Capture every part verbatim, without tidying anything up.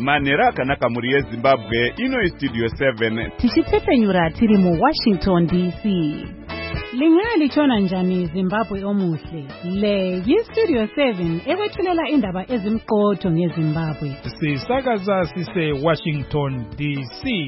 manhero akanaka muri yeZimbabwe. Ino Studio seven tichitsepenyura tiri mu Washington D C. Lingali chona njani Zimbabwe omuhle. Le yiStudio seven ekwethulela indaba ezimqotho ngeZimbabwe. Sisakaza sise Washington D C.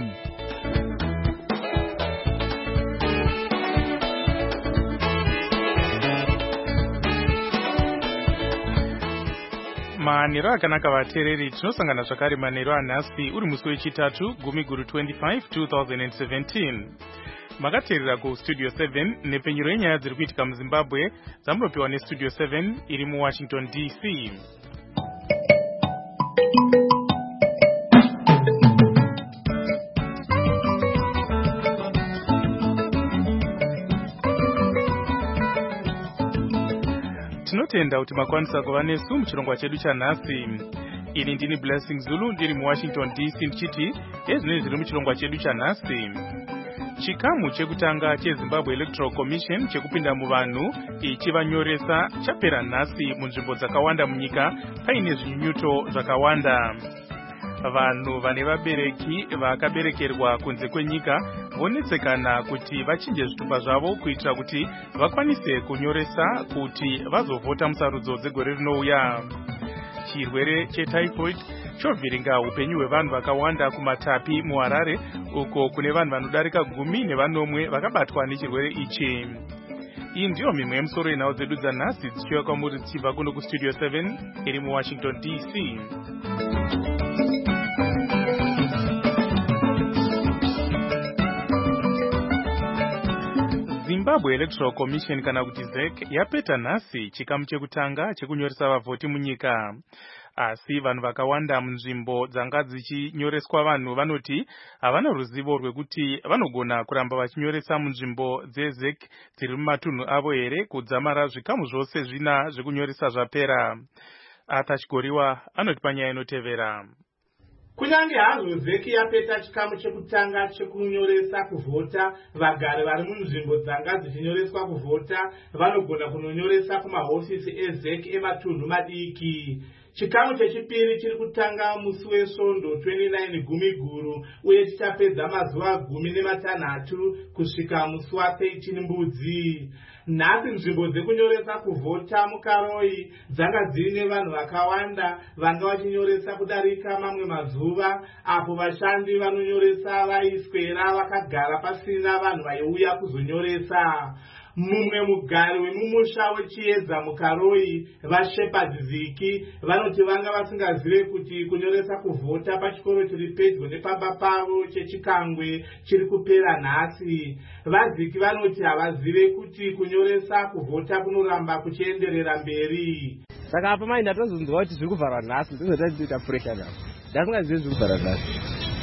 Manhero akanaka vateereri, tinosangana zvakare manhero anhasi uri musi wechitatu gumi guru twenty-five twenty seventeen. Makateerera kuStudio seven nepenyero yenyaya dziri kuitika muZimbabwe dzamunopiwa neStudio seven iri muWashington D C. Tinotenda kuti makwanisa kuva nesu muchirongwa chedu chanhasi. Ini ndini Blessing Zulu ndiri muWashington D C ndichiti ezvinenge zviri muchirongwa chedu chanhasi. Chikamu chekutanga cheZimbabwe Electoral Commission chekupinda muvanhu ichivanyoresa chapera nhasi munzvimbo dzakawanda munyika paine zvinyunyuto zvakawanda. Vanhu vane vabereki vakaberekerwa kunze kwenyika vonetsekana kuti vachinje zvitupa zvavo kuitira kuti vakwanise kunyoresa kuti vazovhota musarudzo dzegore rinouya. Chirwere chetyphoid chovhiringa upenyu hwevanhu vakawanda kumatapi muHarare uko kune vanhu vanodarika gumi nevanomwe vakabatwa nechirwere ichi. Iyi ndiyo mimwe yemusoro yenhau dzedu dzanhasi dzichiuya kwamuri dzichibva kuno kuStudio seven iri muWashington D C. Zimbabwe Electoral Commission kana kuti Z E C yapeta nhasi chikamu chekutanga chekunyoresa vavhoti munyika. Asi vanhu vakawanda munzvimbo dzanga dzichinyoreswa vanhu vanoti havana ruzivo rwekuti vanogona kuramba vachinyoresa munzvimbo dzeZ E C dziri mumatunhu avo here kudzamara zvikamu zvose zvina zvekunyoresa zvapera. Arthur Chigoriwa anoti panyaya inotevera. Kunyange hazvo Z E C yapeta chikamu chekutanga chekunyoresa kuvhota, vagari vari munzvimbo dzanga dzichinyoreswa kuvhota vanogona kunonyoresa kumahofisi eZ E C ematunhu madiki. Chikamu chechipiri chiri kutanga musi weSvondo twenty-nine gumi guru uye chichapedza mazuva gumi nematanhatu kusvika musi wathirteen mbudzi. Nhasi nzvimbo dzekunyoresa kuvhota muKaroi dzanga dzine vanhu vakawanda vanga vachinyoresa kudarika mamwe mazuva, apo vashandi vanonyoresa vaiswera vakagara pasina vanhu vaiuya kuzonyoresa. Mumwe mugari wemumusha wechiedza muKaroi, vaShepherd Viki, vanoti vanga vasingazive kuti kunyoresa kuvhota pachikoro chiri pedyo nepamba pavo chechikangwe chiri kupera nhasi. VaZiki vanoti havazive kuti kunyoresa kuvhota kunoramba kuchienderera mberi. Saka apa mai ndatozonzwa kuti zviri kuvharwa nhasi, ndizoti ndinoita pressure nhasi. Ndasingazive zviri kuvharwa nhasi.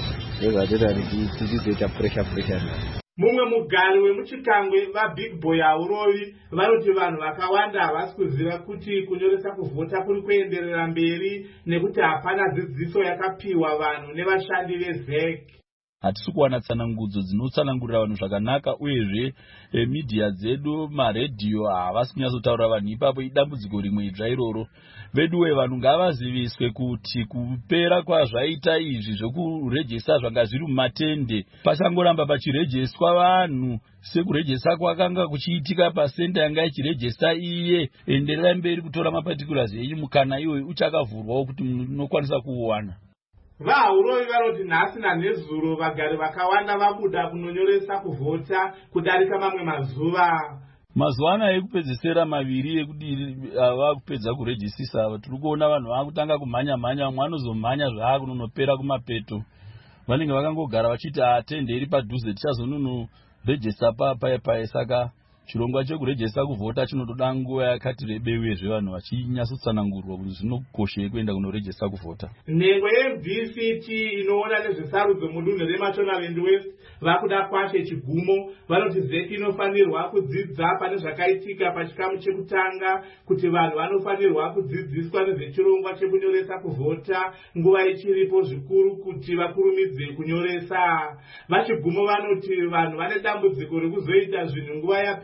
Ndizoti ndichizoita pressure pressure nhasi. Mumwe mugari wemuchikangwe vaBig Boy Aurovi vanoti vanhu vakawanda havasi kuziva kuti kunyoresa kuvhota kuri kuenderera mberi nekuti hapana dzidziso yakapiwa vanhu nevashandi veZ E C. Hatisi kuwana tsanangudzo dzinotsanangurira vanhu zvakanaka uyezve e, media dzedu maredhiyo havasi kunyatsotaurira vanhu ipapo idambudziko rimwe idzva iroro. Veduwe vanhu ngavaziviswe kuti kupera kwazvaita izvi zvokurejesa zvanga zviri mumatende pachangoramba pachirejeswa vanhu sekurejesa kwakanga kuchiitika pasenda yanga ichirejesa iye. Endererai mberi kutora maparticulars enyu mukana iwoyo uchakavhurwawo kuti munokwanisa kuuwana. VaAurovi vanoti nhasi nanhezuro vagari vakawanda vabuda kunonyoresa kuvhota kudarika mamwe mazuva. Mazuva ano ekupedzisira maviri ekuti vakupedza kurejisisa tiri kuona vanhu vakutanga kumhanya mhanya, vamwe vanozomhanya zvaakunonopera kumapeto. Vanenge vakangogara vachiti atende iri padhuze tichazononorejista papai. Saka chirongwa chekurejista kuvhota chinotoda nguva yakati rebewezve vanhu vachinyasotsanangurwa kuti zvinokoshei kuenda kunorejista kuvhota. Nhengo yeM D C T inoona nezvesarudzo mudunhu reMashonaland West vakuda kwashe chigumo vanoti Z E C inofanirwa kudzidza pane zvakaitika pachikamu chekutanga kuti vanhu vanofanirwa kudzidziswa nezvechirongwa chekunyoresa kuvhota nguva ichiripo zvikuru kuti vakurumidze kunyoresa. Vachigumo vanoti vanhu vane dambudziko rekuzoita zvinhu nguva yapera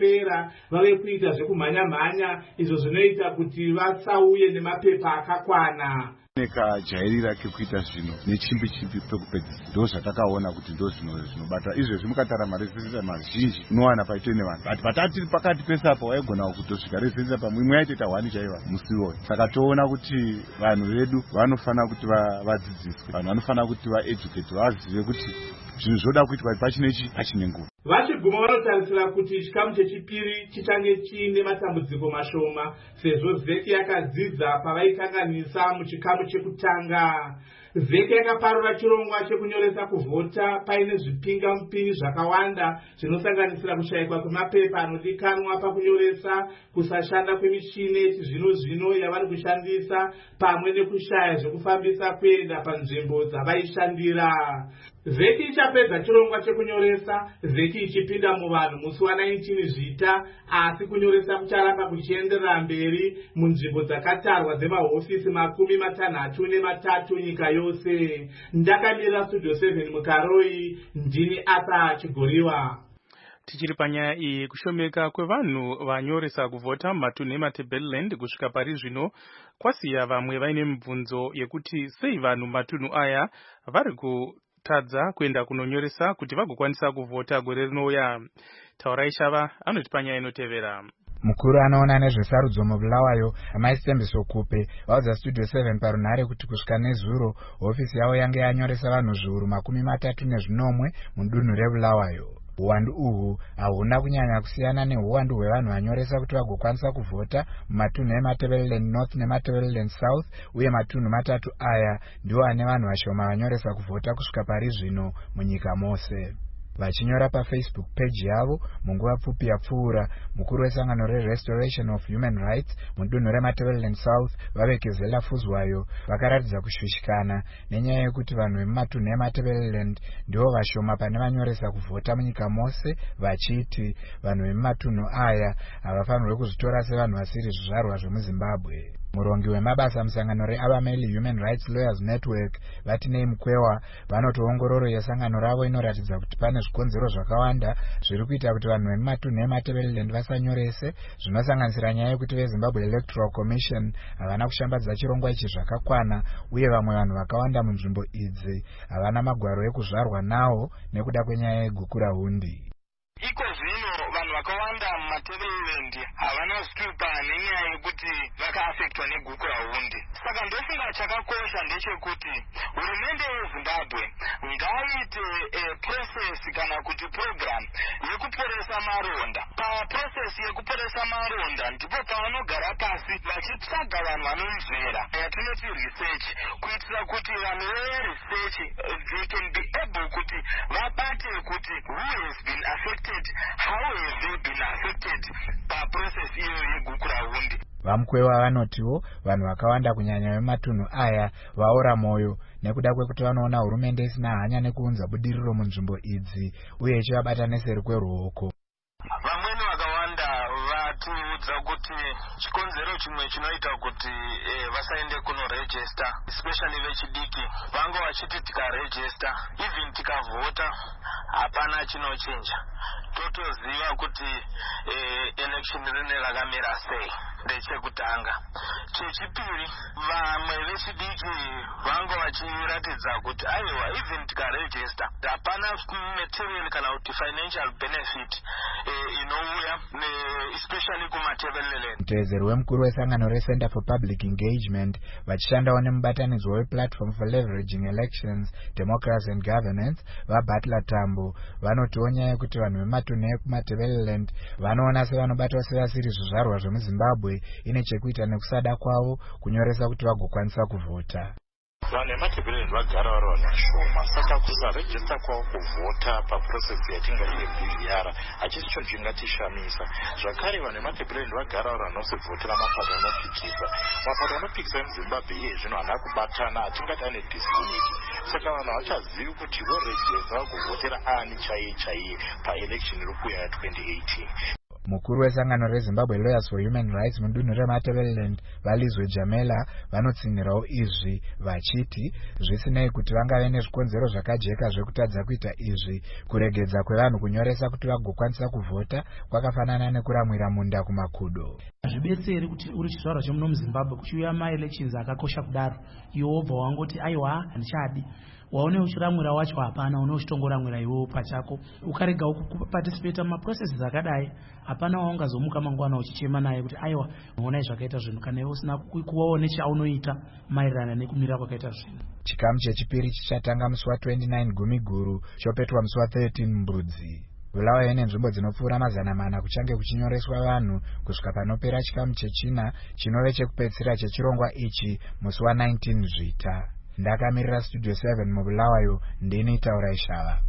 yapera vave kuita zvekumhanya-mhanya izvo zvinoita kuti vasauye nemapepa akakwana. Nekajairira kekuita zvino nechimbi chimbi pekupedzisa ndo zvatakaona kuti ndo zvinobata izvezvi mukatara marezidensa mazhinji unowana paito nevanhu but patati pakati pesapo waigona kutosvika rezidensa pamwe imwe yaitoita hwani chaiva musi iwoyo. Saka toona kuti vanhu vedu vanofana kuti vadzidziswe, vanhu vanofana kuti vaeducate, vazive kuti zvinhu zvoda kuitwa pachinechi pachine nguva. Vachiguma vanotarisira kuti chikamu chechipiri chichange chiine matambudziko mashoma sezvo zeki yakadzidza pavaikanganisa muchikamu chekutanga. Zeki yakaparura chirongwa chekunyoresa kuvhota paine zvipingamupinyi zvakawanda zvinosanganisira kushayikwa kwemapepa anodikanwa pakunyoresa, kusashanda kwemichini yechizvino zvino yavari kushandisa, pamwe nekushaya zvekufambisa kuenda panzvimbo dzavaishandira. Vheki ichapedza chirongwa chekunyoresa, vheki ichipinda muvanhu musi wa19 zvita, asi kunyoresa kucharamba kuchienderera mberi munzvimbo dzakatarwa dzemahofisi makumi matanhatu nematatu nyika yose. Ndakamirira Studio seven mukaroi, ndini Apa Chigoriwa. Tichiri panyaya iyi, kushomeka kwevanhu vanyoresa kuvhota mumatunhu eMatabeleland kusvika pari zvino kwasiya vamwe vaine mibvunzo yekuti sei vanhu mumatunhu aya vari ku tadza kuenda kunonyoresa kuti vagokwanisa kuvhota gore rinouya. Taurai Shava anoti panyaya inotevera. Mukuru anoona nezvesarudzo muBulawayo amaistembiso kupe vaudza Studio seven parunhare kuti kusvika nezuro hofisi yavo yange yanyoresa vanhu zviuru makumi matatu nezvinomwe mudunhu reBulawayo. Uwandu uhu hahuna kunyanya kusiyana neuwandu hwevanhu vanyoresa kuti vagokwanisa kuvhota mumatunhu eMatabeleland North neMatabeleland South, uye matunhu matatu aya ndiwo ane vanhu vashoma vanyoresa kuvhota kusvika pari zvino munyika mose. Vachinyora paFacebook page yavo munguva pfupi yapfuura, mukuru wesangano reRestoration of Human Rights mudunhu reMatabeleland South Vavekezela Fuzwayo vakaratidza kushwishikana nenyaya yekuti vanhu vemumatunhu eMatabeleland ndivo vashoma pane vanyoresa kuvhota munyika mose, vachiti vanhu vemumatunhu aya havafanirwi kuzvitora sevanhu vasiri zvizvarwa zvemuZimbabwe. Murongi wemabasa musangano reAbameli Human Rights Lawyers Network Vatinei Mukwewa vanoti ongororo yesangano ravo inoratidza kuti pane zvikonzero zvakawanda zviri kuita kuti vanhu vemumatunhu eMatabeleland vasanyorese, zvinosanganisira nyaya yekuti veZimbabwe Electoral Commission havana kushambadza chirongwa ichi zvakakwana, uye vamwe vanhu vakawanda munzvimbo idzi havana magwaro ekuzvarwa nawo nekuda kwenyaya yegukura hundi. Iko zvino vanhu vakawanda muMatabeleland havana kustupa nenyaya yekuti vakaafektwa negukura hundi. Saka ndofunga chakakosha ndechekuti hurumende yeZimbabwe ngaite e, process kana kuti program yekuporesa maronda. Paprocess yekuporesa maronda ndipo pavanogara pasi vachitsvaga vanhu vanomvera yatinoti research, kuitira kuti vanhu veresearch they can be able kuti vabate kuti who has been affected, how has they been affected paprocess iyo yegukura hundi. Vamukwewa vanotiwo vanhu vakawanda kunyanya vematunhu aya vaora moyo nekuda kwekuti vanoona hurumende isina hanya nekuunza budiriro munzvimbo idzi uye ichivabata neseri kweruoko. Vamweni vakawanda vatiudza kuti chikonzero chimwe chinoita kuti eh, vasaende kunoregister, especially vechidiki, vange vachiti tikaregister even tikavhota hapana chinochinja, totoziva kuti eh, election rine rakamira sei. Ndechekutanga. Chechipiri, vamwe vechidiki vange vachiratidza kuti aiwa even tikaregister hapana material kana kuti financial benefit eh, inouya especially kuMatabeleland. Mutevedzeri wemukuru wesangano reCenter for Public Engagement vachishandawo nemubatanidzwa wePlatform for Leveraging Elections, Democracy and Governance vaButler Tambo vanotiwo nyaya yekuti vanhu vematunhu ekuMatabeleland vanoona sevanobatwa sevasiri zvizvarwa zvemuZimbabwe ine chekuita nekusada kwavo kunyoresa kuti vagokwanisa kuvhota. Vanhu veMatabeleland vagara vari vanhu vashoma, saka kusarejista kwavo kuvhota paprocess yatingati yeB V R hachisi chinhu chingatishamisa. Zvakare vanhu veMatabeleland vagara vari vanosivhotera mapato anopikisa. Mapato anopikisa emuZimbabwe iye zvino haana kubatana, hatingati ane disunity. Saka vanhu havachazivi kuti vorejista vagovhotera ani chaiye chaiye paelection iri kuuya ya twenty eighteen. Mukuru wesangano reZimbabwe Lawyers for Human Rights mudunhu reMatabeleland Valizwe Jamela vanotsinhirawo izvi vachiti zvisinei kuti vangave nezvikonzero zvakajeka zvekutadza kuita izvi, kuregedza kwevanhu kunyoresa kuti vagokwanisa kuvhota kwakafanana nekuramwira munda kumakudo. Zvibetseri kuti uri chizvarwa chemuno muZimbabwe kuchiuya maelections akakosha kudaro iwe wobva wangoti aiwa handichadi, waone uchiramwira wacho hapana, une uchitongoramwira iwewo pachako ukarega kuparticipate mumaprocesses akadai, hapana waungazomuka mangwana uchichema naye kuti aiwa unoona zvakaita zvinhu kana iwe usina kuvawo nechaunoita maererano nekumira kwakaita zvinhu. Chikamu chechipiri chichatanga musi wa29 Gumiguru chopetwa musi wa13 Mbudzi. Bulawayo nenzvimbo dzinopfuura mazana mana kuchange kuchinyoreswa vanhu kusvika panopera chikamu chechina chinove chekupedzisira chechirongwa ichi musi wa19 Zvita. Ndakamirira Studio seven mubulawayo, ndini Taura Ishava.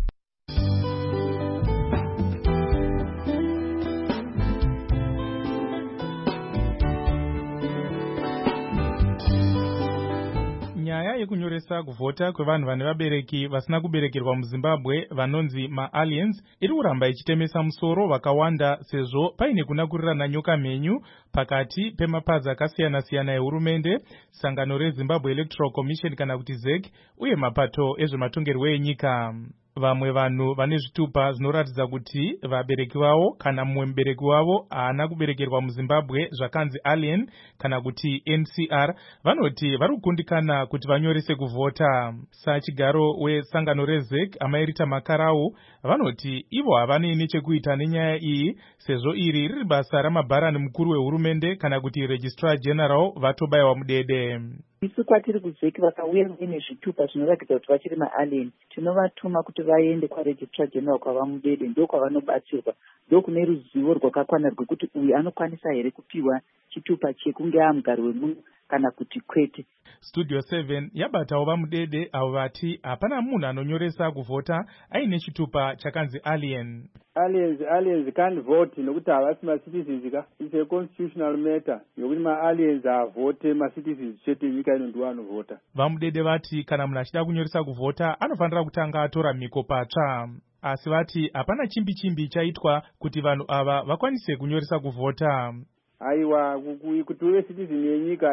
Nyaya yekunyoresa kuvhota kwevanhu vane vabereki vasina kuberekerwa muZimbabwe vanonzi ma-aliens iri kuramba ichitemesa musoro vakawanda, sezvo paine kunakurirana nyoka mhenyu pakati pemapazi akasiyana-siyana ehurumende, sangano reZimbabwe Electoral Commission kana kuti Z E C uye mapato ezvematongerwo enyika. Vamwe vanhu vane zvitupa zvinoratidza kuti vabereki vavo kana mumwe mubereki wavo haana kuberekerwa muZimbabwe zvakanzi alien kana kuti N C R vanoti vari kukundikana kuti vanyorese kuvhota. Sachigaro wesangano reZ E C Amairita Makarau vanoti ivo havanei nechekuita nenyaya iyi, sezvo iri riri basa ramabharani mukuru wehurumende kana kuti Registrar General Vatobayiwa Mudede. Isu kwatiri kuZ E C vakauya nezvitupa zvinoratidza kuti vachiri ma-alien, tinovatuma kuti vaende kwaRegistrar General kwavamudede, ndokwavanobatsirwa, ndokune ruzivo rwakakwana rwekuti uyu anokwanisa here kupiwa chitupa chekunge amugari wemunhu kana kuti kwete. Studio seven yabatawo vamudede avo vati hapana munhu anonyoresa kuvhota aine chitupa chakanzi alien. Aliens, aliens can't vote nokuti havasi ma-citizens ka. It's a constitutional matter yokuti ma-aliens havote, ma-citizens chete nyika ino ndiwo anovhota. Vamudede vati kana munhu achida kunyoresa kuvhota anofanira kutanga atora mhiko patsva. Asi vati hapana chimbi chimbi chaitwa kuti vanhu ava vakwanise kunyoresa kuvhota. Aiwa, kuti uve citizen yenyika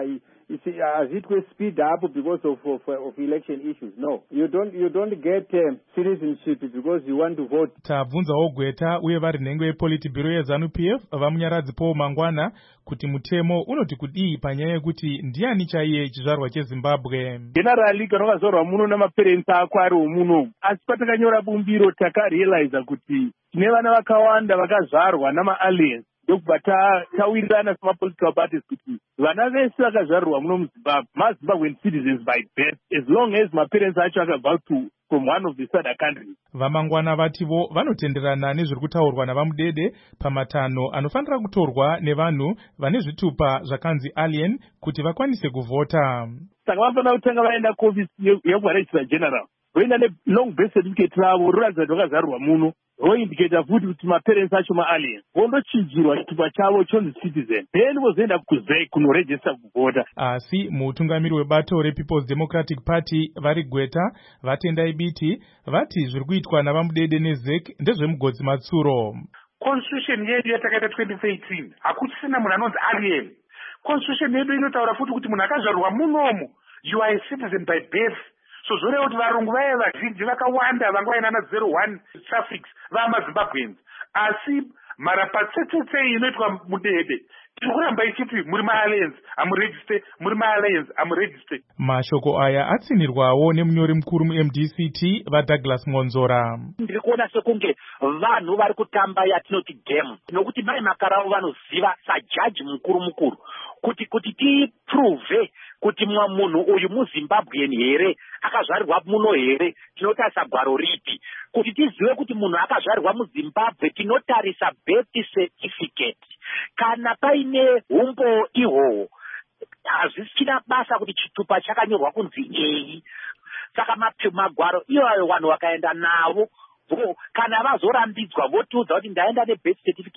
hazitwe speed up because of, of, of election issues. No, you don't, you don't get um, citizenship because you want to vote. Tabvunzawo Gweta uye vari nhengo yePolitburo yeZanu P F vamunyaradzi Paul Mangwana kuti mutemo unoti kudii panyaya yekuti ndiani chaiye chizvarwa cheZimbabwe. Generally kana wakazvarwa muno namaparents ako ari womuno, asi patakanyora bumbiro takarealiza kuti tine vana vakawanda vakazvarwa nama-aliens. Ndokubva tawirirana semapolitical parties kuti vana vese vakazvarirwa muno muZimbabwe maZimbabwean citizens by birth, as long as maparents acho akabva from one of the other countries. Vamangwana vativo vanotenderana nezviri kutaurwa navamudede pamatanho anofanira kutorwa nevanhu vane zvitupa zvakanzi alien kuti vakwanise kuvhota. Saka vanofanira kutanga vaenda kuofisi yekuRegistrar General voenda nelong birth certificate ravo roratidza kuti vakazvarirwa muno, voindicata futi kuti maparents acho ma-alien, vondochinjirwa chitupa chavo chonzi citizen, then vozoenda kuZ E C kunoregista kuvhota. Asi mutungamiri webato rePeople's Democratic Party vari Gweta vatendai biti vati zviri kuitwa navamudede neZ E C ndezvemugodzi matsuro. Constitution yedu yatakaita twenty eighteen hakuchisina munhu anonzi alien. Constitution yedu inotaura futi kuti munhu akazvarwa munomu you are a citizen by birth. So zvoreva kuti varungu vaya vazhinji vakawanda vanga vaina na zero one suffix vamaZimbabweans, asi mara patsetsetse inoitwa mudede tiri kuramba ichiti muri ma-aliens amuregiste, muri ma-aliens amuregiste. Mashoko aya atsinirwawo nemunyori mukuru mu-M D C T vaDouglas Ngonzora. Ndiri kuona sekunge vanhu vari kutamba yatinoti game, nokuti mai Makarau vanoziva sajaji mukuru mukuru kuti kuti tiprove kuti mwa munhu uyu muZimbabwean here, akazvarirwa muno here, tinotarisa gwaro ripi. Kuti tizive kuti munhu akazvarirwa muZimbabwe tinotarisa birth certificate. Kana paine humbo ihwohwo hazvichina basa kuti chitupa chakanyorwa kunzi ei. Saka magwaro iwayo vanhu vakaenda navo, kana vazorambidzwa votiudza kuti ndaenda nebirth certificate,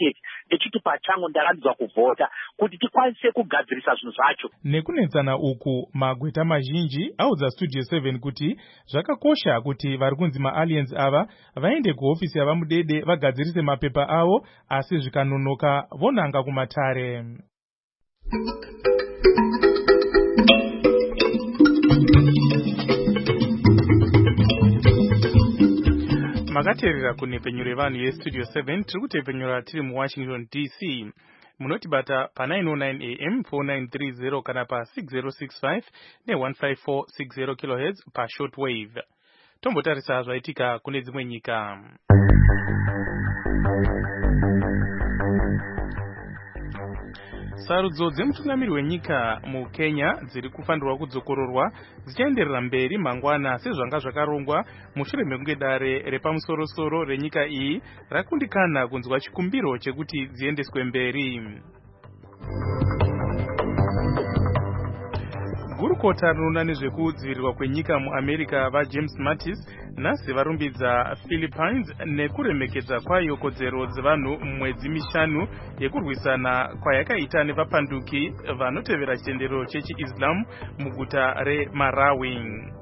echiti pachangu ndarandidzwa kuvhota kuti tikwanise kugadzirisa zvinhu zvacho. Nekunetsana uku magweta mazhinji audza Studio seven kuti zvakakosha kuti vari kunzi maaliens ava vaende kuhofisi yavamudede vagadzirise mapepa avo, asi zvikanonoka vonanga kumatare. Makateerera kunepenyuro yevanhu yestudio seven, tiri kutepenyura tiri muWashington D C. Munotibata pa nine oh nine A M four nine three zero kana pa six zero six five ne one five four six zero kilohertz pa shortwave. Tombotarisa zvaitika kune dzimwe nyika. Sarudzo dzemutungamiri wenyika muKenya dziri kufanirwa kudzokororwa dzichaenderera mberi mangwana sezvanga zvakarongwa mushure mekunge dare repamusorosoro renyika iyi rakundikana kunzwa chikumbiro chekuti dziendeswe mberi. Gurukota rinoona nezvekudzivirirwa kwenyika muAmerica vaJames Mattis nhasi varumbidza Philippines nekuremekedza kwayo kodzero dzevanhu mumwedzi mishanu yekurwisana kwayakaita nevapanduki vanotevera chitendero chechiIslam muguta reMarawi.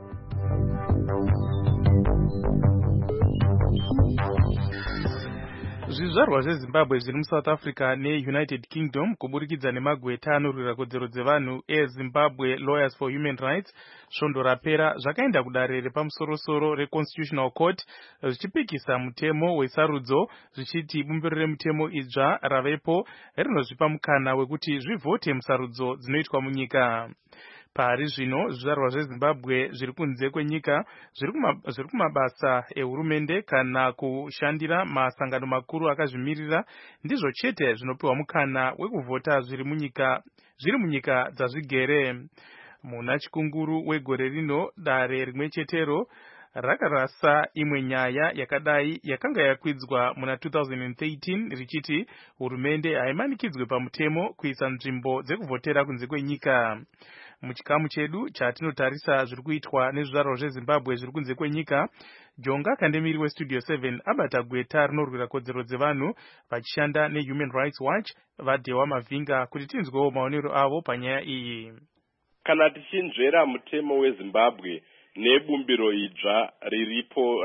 Zvizvarwa zveZimbabwe zviri muSouth Africa neUnited Kingdom kuburikidza nemagweta anorwira kodzero dzevanhu eZimbabwe Lawyers for Human Rights svondo rapera zvakaenda kudare repamusorosoro reConstitutional Court zvichipikisa mutemo wesarudzo zvichiti bumbiro remutemo idzva ravepo rinozvipa mukana wekuti zvivhote musarudzo dzinoitwa munyika. Pari zvino zvizvarwa zveZimbabwe zviri kunze kwenyika zviri kumabasa ehurumende kana kushandira masangano makuru akazvimirira ndizvo chete zvinopiwa mukana wekuvhota zviri munyika zviri munyika dzazvigere. Muna chikunguru wegore rino dare rimwe chetero rakarasa imwe nyaya yakadai yakanga yakwidzwa muna two thousand thirteen richiti hurumende haimanikidzwe pamutemo kuisa nzvimbo dzekuvhotera kunze kwenyika. Muchikamu chedu chatinotarisa zviri kuitwa nezvizvarwa zveZimbabwe zviri kunze kwenyika, Jonga Kandemiri weStudio seven abata gweta rinorwira kodzero dzevanhu vachishanda neHuman Rights Watch vaDhewa Mavhinga kuti tinzwewo maonero avo panyaya iyi. Kana tichinzvera mutemo weZimbabwe nebumbiro idzva riripo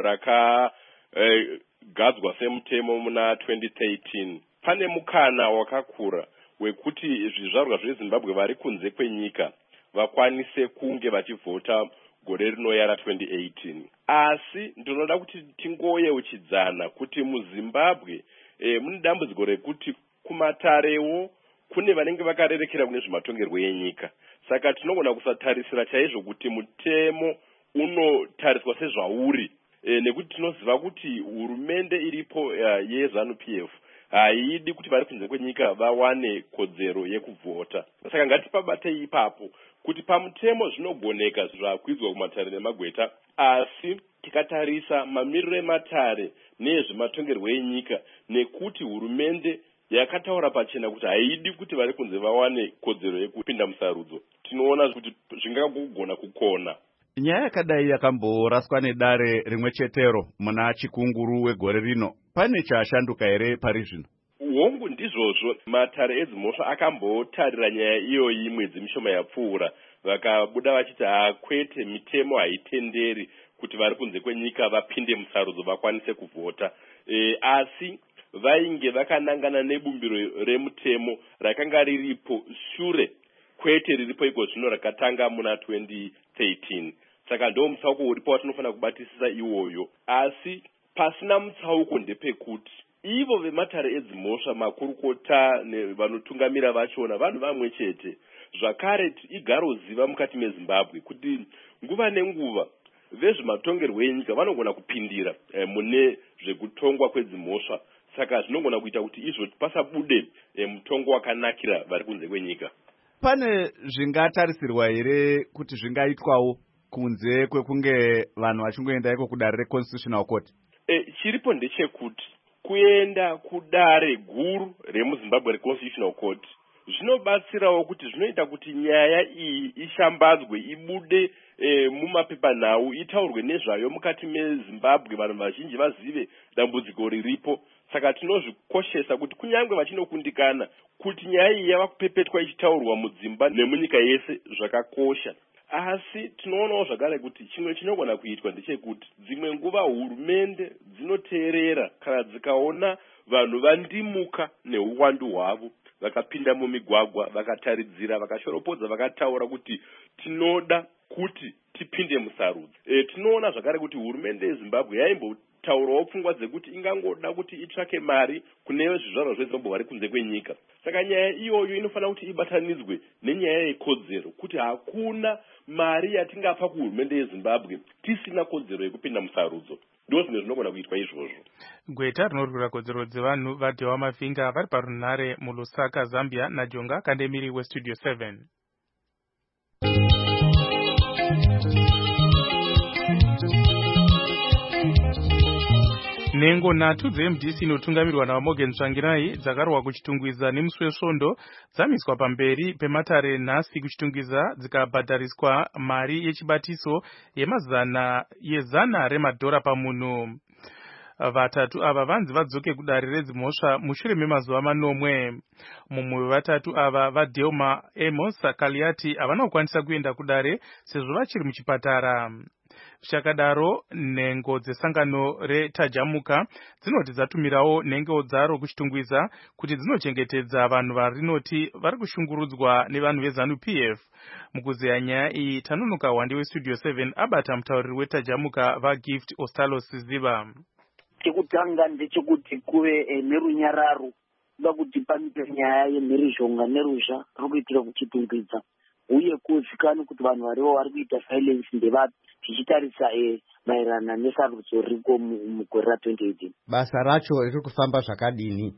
rakagadzwa eh, semutemo muna twenty thirteen, pane mukana wakakura wekuti zvizvarwa zveZimbabwe vari kunze kwenyika vakwanise kunge vachivhota gore rinouya ra twenty eighteen. Asi ndinoda kuti tingoyeuchidzana kuti muZimbabwe e, mune dambudziko rekuti kumatarewo kune vanenge vakarerekera kune zvematongerwo enyika. Saka tinogona kusatarisira chaizvo kuti mutemo unotariswa sezvauri e, nekuti tinoziva kuti hurumende iripo uh, yeZANU P F haidi kuti vari kunze kwenyika vawane kodzero yekuvhota. Saka ngatipabate ipapo kuti pamutemo zvinogoneka zvakwidzwa kumatare nemagweta, asi tikatarisa mamiriro ematare nezvematongerwo enyika nekuti hurumende yakataura pachena kuti haidi kuti vari kunze vawane kodzero yekupinda musarudzo, tinoona kuti zvingagona kukona. Nyaya yakadai yakamboraswa nedare rimwe chetero muna chikunguru wegore rino. Pane chashanduka here pari zvino? Hongu ndizvozvo, matare edzimhosva akambotarira nyaya iyoyi mwedzi mishoma yapfuura, vakabuda vachiti hakwete mitemo haitenderi kuti vari kunze kwenyika vapinde musarudzo vakwanise kuvhota. E, asi vainge vakanangana nebumbiro remutemo rakanga riripo shure kwete riripo iko zvino rakatanga muna twenty thirteen. Saka ndo mutsauko uripo watinofanira kubatisisa iwoyo. Asi pasina mutsauko ndepekuti ivo vematare edzimhosva makurukota nevanotungamira vachona vanhu vamwe chete. Zvakare igaro ziva mukati meZimbabwe kuti nguva nenguva vezvematongerwo enyika vanogona kupindira e, mune zvekutongwa kwedzimhosva. Saka zvinogona kuita kuti izvo pasabude e, mutongo wakanakira vari kunze kwenyika. Pane zvingatarisirwa here kuti zvingaitwawo kunze kwekunge vanhu vachingoenda iko kudare reConstitutional Court? E, chiripo ndechekuti kuenda kudare guru remuZimbabwe reConstitutional Court zvinobatsirawo kuti zvinoita kuti nyaya iyi ishambadzwe, ibude e, mumapepanhau, itaurwe nezvayo mukati meZimbabwe, vanhu vazhinji vazive dambudziko riripo. saka tinozvikoshesa kuti kunyange vachinokundikana kuti nyaya iyi yava kupepetwa ichitaurwa mudzimba nemunyika yese zvakakosha. Asi tinoonawo zvakare kuti chimwe chinogona kuitwa ndechekuti dzimwe nguva hurumende dzinoteerera kana dzikaona vanhu vandimuka neuwandu hwavo, vakapinda mumigwagwa, vakataridzira, vakashoropodza, vakataura kuti tinoda kuti tipinde musarudzo. E, tinoona zvakare kuti hurumende yeZimbabwe yaimbotaurawo pfungwa dzekuti ingangoda kuti itsvake mari kune zvizvarwa zveZimbabwe vari kunze kwenyika. Saka nyaya iyoyo inofanira kuti ibatanidzwe nenyaya yekodzero, kuti hakuna mari yatingapa kuhurumende yeZimbabwe tisina kodzero yekupinda musarudzo. Ndo zvimwe zvinogona kuitwa izvozvo. Gweta rinorwira kodzero dzevanhu vadhewa Mavinga vari parunhare muLusaka, Zambia, naJonga Kandemiri weStudio seven. Nhengo nhatu dze-M D C inotungamirwa naMorgan Tsvangirai dzakarwa kuchitungwiza nemusi wesvondo dzamiswa pamberi pematare nhasi kuchitungwiza dzikabhadhariswa mari yechibatiso yemazana yezana remadhora pamunhu. Vatatu ava vanzi vadzoke kudare redzimhosva mushure memazuva manomwe. Mumwe wevatatu ava vaDelma Amos Kaliati havana kukwanisa kuenda kudare sezvo vachiri muchipatara. Zvichakadaro, nhengo dzesangano reTajamuka dzinoti dzatumirawo nhengo dzaro kuchitungwiza kuti dzinochengetedza vanhu varinoti vari kushungurudzwa nevanhu veZanu P F. Mukuzeya nyaya iyi, Tanunuka Wande weStudio seven abata mutauriri weTajamuka vaGift Ostalo Siziva. Chekutanga ndechekuti kuve nerunyararo kuda kuti pamite nyaya yemhirizhonga nerusha rwekuitira kuchitungwiza, uye kuzikanwa kuti vanhu varivo vari kuita silence ndevapi tichitarisa maererano nesarudzo riko mugore ratwenty eighteen. Basa racho riri kufamba zvakadini?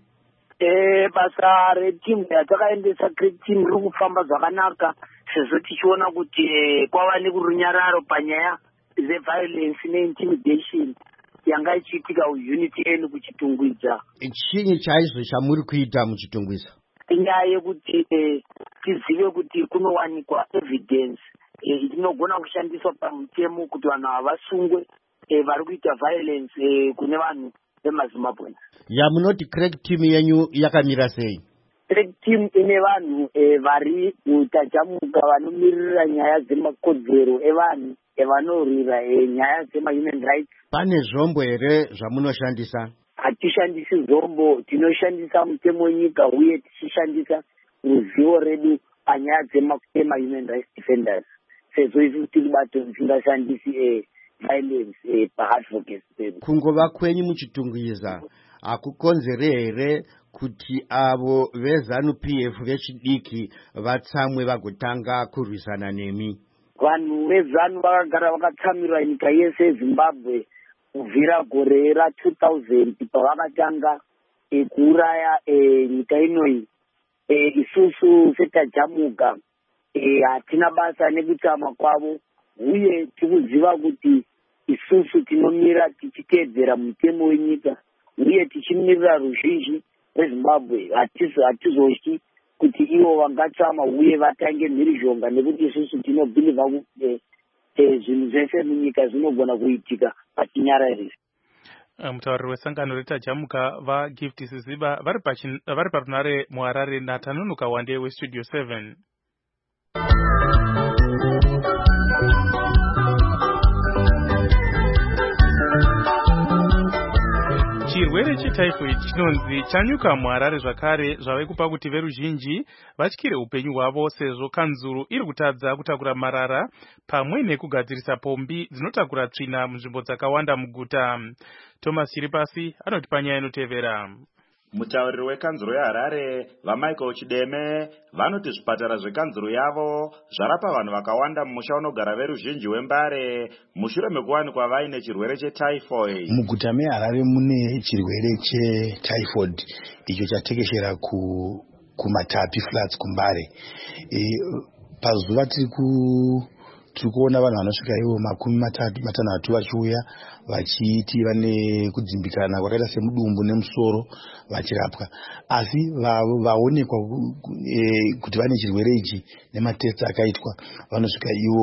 Eh, basa retimu yatakaendesa timu riri kufamba zvakanaka, sezvo tichiona kuti kwava nekurunyararo panyaya dzeviolence neintimidation yanga ichiitika unity enu kuchitungwiza. Chinyi chaizvo chamuri kuita muchitungwiza? Inyaya yekuti tizive kuti kunowanikwa evidence inogona kushandiswa pamutemo kuti vanhu havasungwe vari kuita violence kune vanhu vemaZimbabwe. Yamunoti crack team yenyu yakamira sei? Crack team ine vanhu vari kuTajamuka vanomirira nyaya dzemakodzero evanhu evanorwira nyaya dzema-human rights. Pane zvombo here zvamunoshandisa? Hatishandisi zombo, tinoshandisa mutemo wenyika uye tichishandisa ruzivo redu panyaya dzema-human rights defenders. Sezvo isu tiri bato tisingashandisi violence paadvocacy. Kungova kwenyu muchitungwiza hakukonzere here kuti avo veZanu P F vechidiki vatsamwe vagotanga kurwisana nemi? Vanhu veZanu vakagara vakatsamirwa nyika yese yeZimbabwe kubvira gore ra two thousand pavakatanga kuuraya nyika inoyi. Isusu seTajamuka hatina basa nekutama kwavo, uye tikuziva kuti isusu tinomira tichiteedzera mutemo wenyika uye tichimirira ruzhinji rweZimbabwe. Hatizotyi kuti ivo vangatsama uye vatange mhirizhonga, nekuti isusu tinobhiliva kuti zvinhu zvese munyika zvinogona kuitika patinyararira. Mutauriri wesangano reTajamuka vaGift Siziva vari parunhare muHarare naTanunuka Wande weStudio seven. Chirwere chetyphoid chinonzi chanyuka muHarare zvakare, zvave kupa kuti veruzhinji vatyire upenyu hwavo sezvo kanzuru iri kutadza kutakura marara pamwe nekugadzirisa pombi dzinotakura tsvina munzvimbo dzakawanda muguta. Thomas Chiripasi anoti panyaya inotevera. Mutauriri wekanzuro yeHarare vaMichael Chideme vanoti zvipatara zvekanzuro yavo zvarapa vanhu vakawanda mumusha unogara veruzhinji wembare mushure mekuwanikwa vaine chirwere chetyphoid. Muguta meHarare mune chirwere chetyphoid icho chatekeshera ku kumatapi flats kumbare. E, pazuva tiri ku tiri kuona vanhu vanosvika ivo makumi matatu matanhatu vachiuya vachiti vane kudzimbikana kwakaita semudumbu nemusoro vachirapwa, asi vaonekwa e, kuti vane chirwere ichi nematest akaitwa vanosvika ivo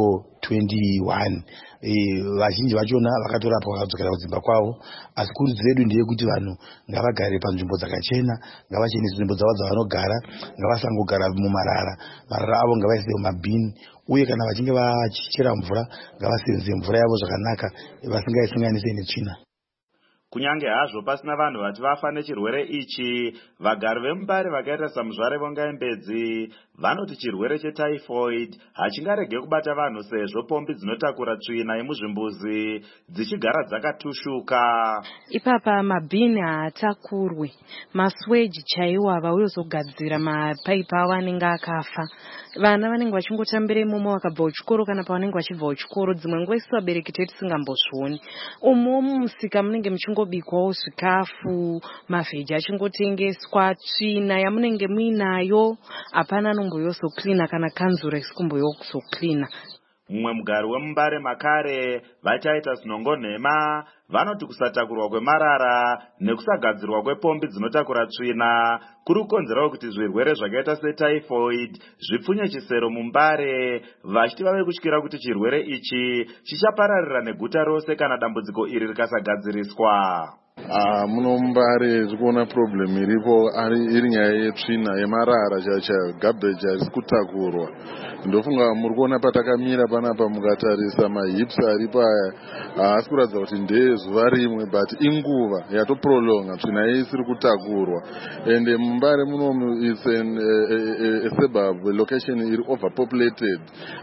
twenty-one vazhinji vachona vakatorapwa vakadzokera kudzimba kwavo. Asi kurudziro yedu ndeyekuti vanhu ngavagare panzvimbo dzakachena, ngavachenese nzvimbo dzavo dzavanogara, ngavasangogara mumarara, marara avo ngavaise mumabhini, uye kana vachinge vachichera mvura ngavasenzese mvura yavo zvakanaka vasingaisanganise netsvina. Kunyange hazvo pasina vanhu vati vafa nechirwere ichi, vagari veMbare vakaita saMuzvare Vongaembedzi vanoti chirwere chetyphoid hachingarege kubata vanhu sezvo pombi dzinotakura tsvina yemuzvimbuzi dzichigara dzakatushuka. Ipapa mabhini haatakurwe, masweji chaiwo havauye kuzogadzira mapaipi avo anenge akafa. Vana vanenge vachingotambira imomo vakabva kuchikoro, kana pavanenge vachibva kuchikoro dzimwe nguva isu vabereki tedu tisingambozvioni. Umo mumusika munenge muchingobikwawo zvikafu, mavheji achingotengeswa, tsvina yamunenge muinayo hapana anomboyozoklina kana kanzura isikumboyokuzoklina. Mumwe mugari weMbare Makare vachaita sinongo nhema vanoti kusatakurwa kwemarara nekusagadzirwa kwepombi dzinotakura tsvina kuri kukonzerawo kuti zvirwere zvakaita setyphoid zvipfunye chisero muMbare, vachiti vave kutyira kuti chirwere ichi chichapararira neguta rose kana dambudziko iri rikasagadziriswa. Ah, muno Mbare zikuona problem iripo ari iri nyaya yetsvina yemarara chacha garbage ari kutakurwa. Ndofunga muri kuona patakamira panapa mukatarisa mahips ari paya haasi kuratidza kuti ndezuva rimwe but inguva yatoprolonga tsvina isiri kutakurwa. Ende muMbare muno is an a, a, a suburb location iri overpopulated,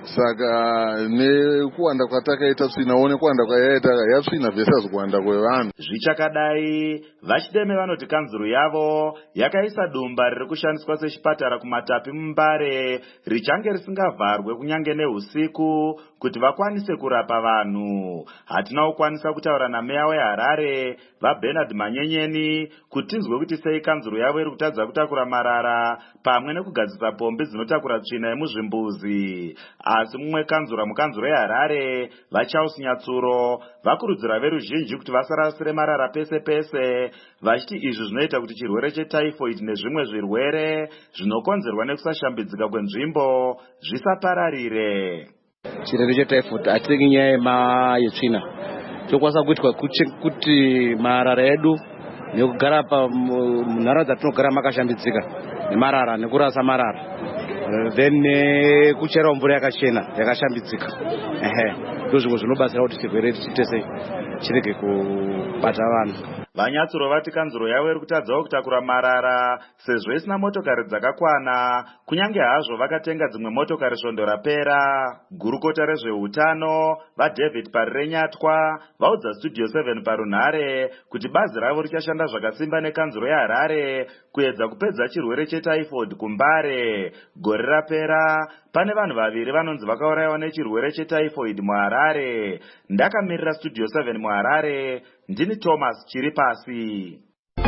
saka nekuwanda kwatakaita tsvina one kuwanda kwayaita yatsvina versus kuwanda kwevanhu zvichakadai. Vachideme vanoti kanzuru yavo yakaisa dumba riri kushandiswa sechipatara kuMatapi muMbare richange risingavharwe kunyange neusiku kuti vakwanise kurapa vanhu. Hatina kukwanisa kutaura nameya weHarare vaBernard Manyenyeni kuti tinzwe kuti sei kanzuru yavo iri kutadza kutakura marara pamwe nekugadzisa pombi dzinotakura tsvina yemuzvimbuzi. Asi mumwe kanzura mukanzuro yeHarare vaCharles Nyatsuro vakurudzira veruzhinji kuti vasarasire marara pese pese, vachiti izvi zvinoita kuti chirwere chetyphoid nezvimwe zvirwere zvinokonzerwa nekusashambidzika kwenzvimbo zvisapararire. Chirwere chetyphoid hatiri nyaya yetsvina, chokwanisa kuitwa kuti marara edu nekugara munharaunda dzatinogara makashambidzika nemarara nekurasa marara, then kuchera mvura yakachena yakashambidzika. Ehe, ndozvimwe zvinobatsira kuti chirwere chitese chirege kubata vanhu. Vanyatsuro vati kanzuro yavo iri kutadzawo kutakura marara sezvo isina motokari dzakakwana, kunyange hazvo vakatenga dzimwe motokari svondo rapera. Gurukota rezveutano vaDavid Parirenyatwa vaudza Studio seven parunhare kuti bazi ravo richashanda zvakasimba nekanzuro yeHarare kuedza kupedza chirwere chetyphoid kuMbare. Gore rapera pane vanhu vaviri vanonzi vakaurayiwa nechirwere chetyphoid muHarare. Ndakamirira Studio seven muHarare, ndini Thomas Chiripasi.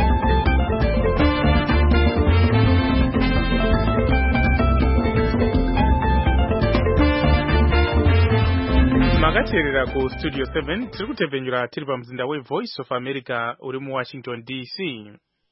makateerera ku Studio seven tiri kutevhenyura tiri pamuzinda weVoice of America uri muWashington D C.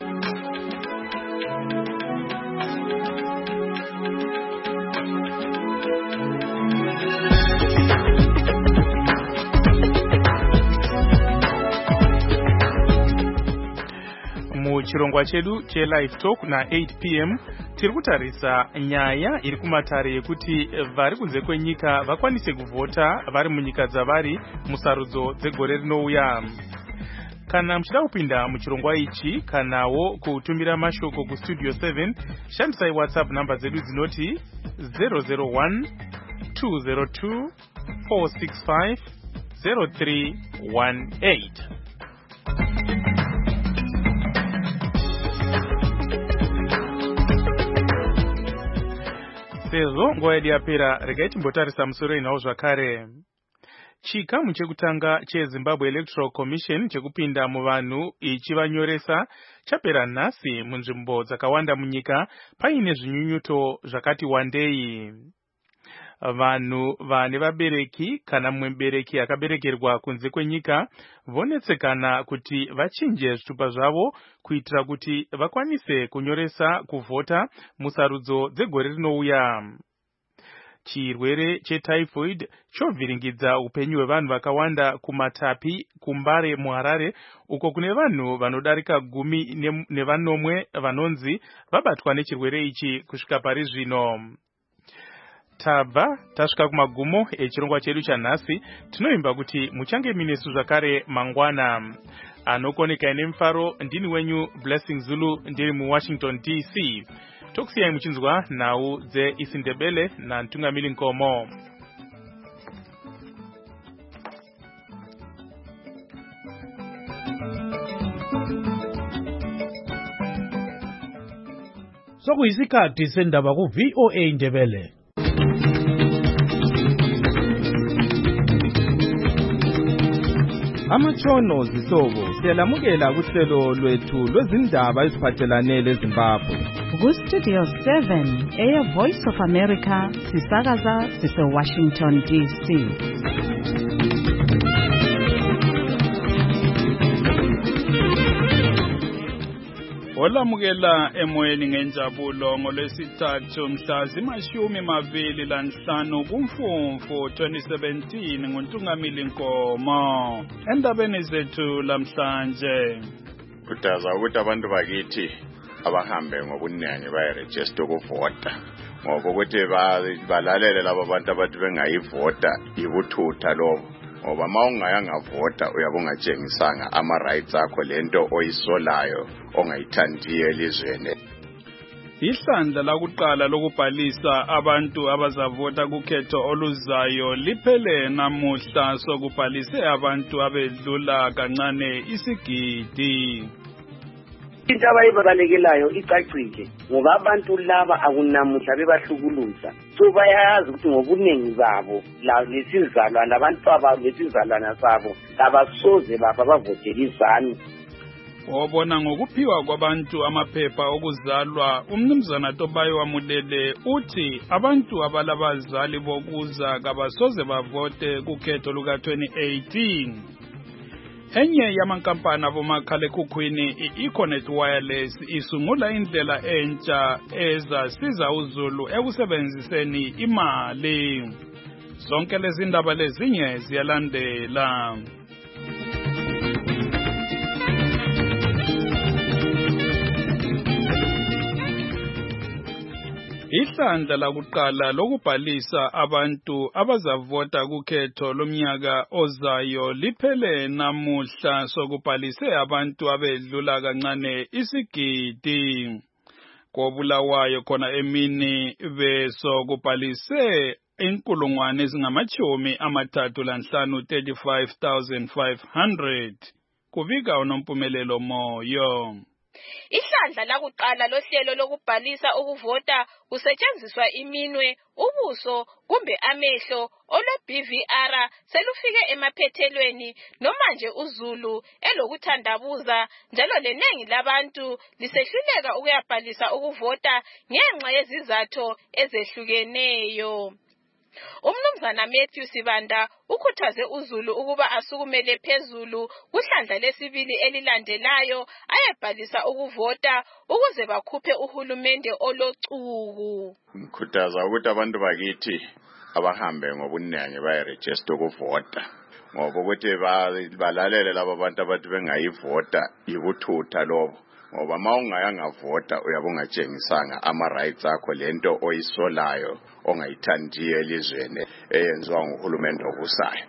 Muchirongwa chedu cheLive Talk na eight p m tiri kutarisa nyaya iri kumatare yekuti vari kunze kwenyika vakwanise kuvhota vari munyika dzavari musarudzo dzegore rinouya. Kana muchida kupinda muchirongwa ichi kanawo kutumira mashoko ku Studio seven, shandisai WhatsApp namba dzedu dzinoti zero zero one two zero two four six five zero three one eight. Sezvo nguva yedu yapera, regai timbotarisa musoro inawo zvakare. Chikamu chekutanga cheZimbabwe Electoral Commission chekupinda muvanhu ichivanyoresa chapera nhasi munzvimbo dzakawanda munyika paine zvinyunyuto zvakati wandei. Vanhu vane vabereki kana mumwe mubereki akaberekerwa kunze kwenyika vonetsekana kuti vachinje zvitupa zvavo kuitira kuti vakwanise kunyoresa kuvhota musarudzo dzegore rinouya. chirwere chetyphoid chovhiringidza upenyu hwevanhu vakawanda kumatapi kumbare muharare uko kune vanhu vanodarika gumi nevanomwe vanonzi vabatwa nechirwere ichi kusvika pari zvino. Tabva tasvika kumagumo echirongwa chedu chanhasi. Tinoimba kuti muchange minesu zvakare mangwana. Anokoneka nemufaro ndini wenyu Blessing Zulu ndiri muWashington D C. Tokusiyai muchinzwa nhau dzeIsindebele naNtungamiri Nkomo. Sokuyisikhathi sendaba ku V O A Ndebele. Amatshono zihlobo siyalamukela kuhlelo lwethu lwezindaba eziphathelane leZimbabwe. Ku-Studio seven, Air Voice of America, sisakaza sise-Washington D C. Olamukela emoyeni ngenjabulo ngolwesithathu mhla zimashumi mabili lanhlanu kuMfumfu twenty seventeen nguNtungamiri Nkomo. Endabeni zethu lamhlanje kutaza ukuthi abantu bakithi abahambe ngobuningi bayeregister ukuvota ngoba ukuthi balalele labo bantu abathi bengayivota ibuthutha lobo ngoba ma ungayanga vota uyabe ungatshengisanga ama rights akho lento oyisolayo ongayithandiyo elizweni. Ihlandla lakuqala lokubhalisa abantu abazavota kukhetho oluzayo liphele namuhla sokubhalise abantu abedlula kancane isigidi. Into abayibalekelayo icacile ngoba abantu laba akunamuhla bebahlukuluza so bayazi ukuthi ngobuningi babo la lesizalwana abantu ababo lesizalwana sabo abasoze baba bavotela izanu. Obona ngokuphiwa kwabantu amaphepha okuzalwa umnumzana Tobayo wamulele uthi abantu abalabazali bokuza kabasoze bavote kukhetho luka twenty eighteen. Enye yamankampani abomakhalekhukhwini i-Econet Wireless isungula indlela entsha ezasiza uZulu ekusebenziseni imali. Zonke lezi ndaba lezinye ziyalandela. Ihlandla lakuqala lokubhalisa abantu abazavota kukhetho lomnyaka ozayo liphele namuhla sokubhalise abantu abedlula kancane isigidi. Kobulawayo khona emini besokubhalise inkulungwane ezingamachumi amathathu lanhlanu thirty-five thousand five hundred. Kubika uNompumelelo Moyo. Ihlandla lakuqala lohlelo lokubhalisa ukuvota kusetshenziswa iminwe, ubuso kumbe amehlo olo-B V R selufike emaphethelweni noma nje uZulu elokuthandabuza njalo lenengi labantu lisehluleka ukuyabhalisa ukuvota ngenxa yezizathu ezehlukeneyo. Umnumzana Matthew Sibanda ukhuthaze uZulu ukuba asukumele phezulu kuhlandla lesibili elilandelayo ayebhalisa ukuvota ukuze bakhuphe uhulumende olochuku. Ngikhuthaza ukuthi abantu bakithi abahambe ngobuningi bayeregister ukuvota ngoba ukuthi balalele labo bantu abathi bengayivota ibuthutha lobo ngoba ma ungayanga vota uyabe ungatshengisanga ama rights akho lento oyisolayo ongayithandiyo elizweni eyenziwa nguhulumende obusayo.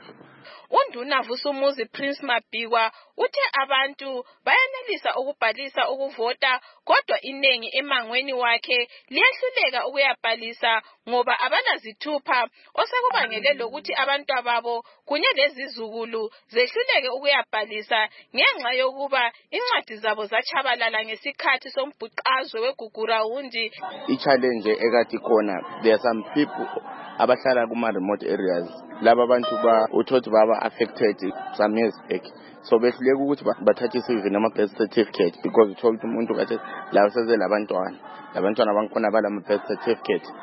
Unduna Vusumuzi Prince Mabhikwa uthe abantu bayanelisa ukubhalisa ukuvota kodwa inengi emangweni wakhe liyahluleka ukuyabhalisa ngoba abanazithupha osekubangele lokuthi abantu ababo kunye lezizukulu zehluleke ukuyabhalisa ngenxa yokuba incwadi zabo zachabalala ngesikhathi sombhuqazwe weGugurawundi. I-challenge ekade khona, there are some people abahlala kuma remote areas laba bantu ba uthothi baba affected some years back, so behluleka ukuthi bathathe isivini ama birth certificate because uthola umuntu kathi la useze labantwana labantwana bangikhona bala birth certificate.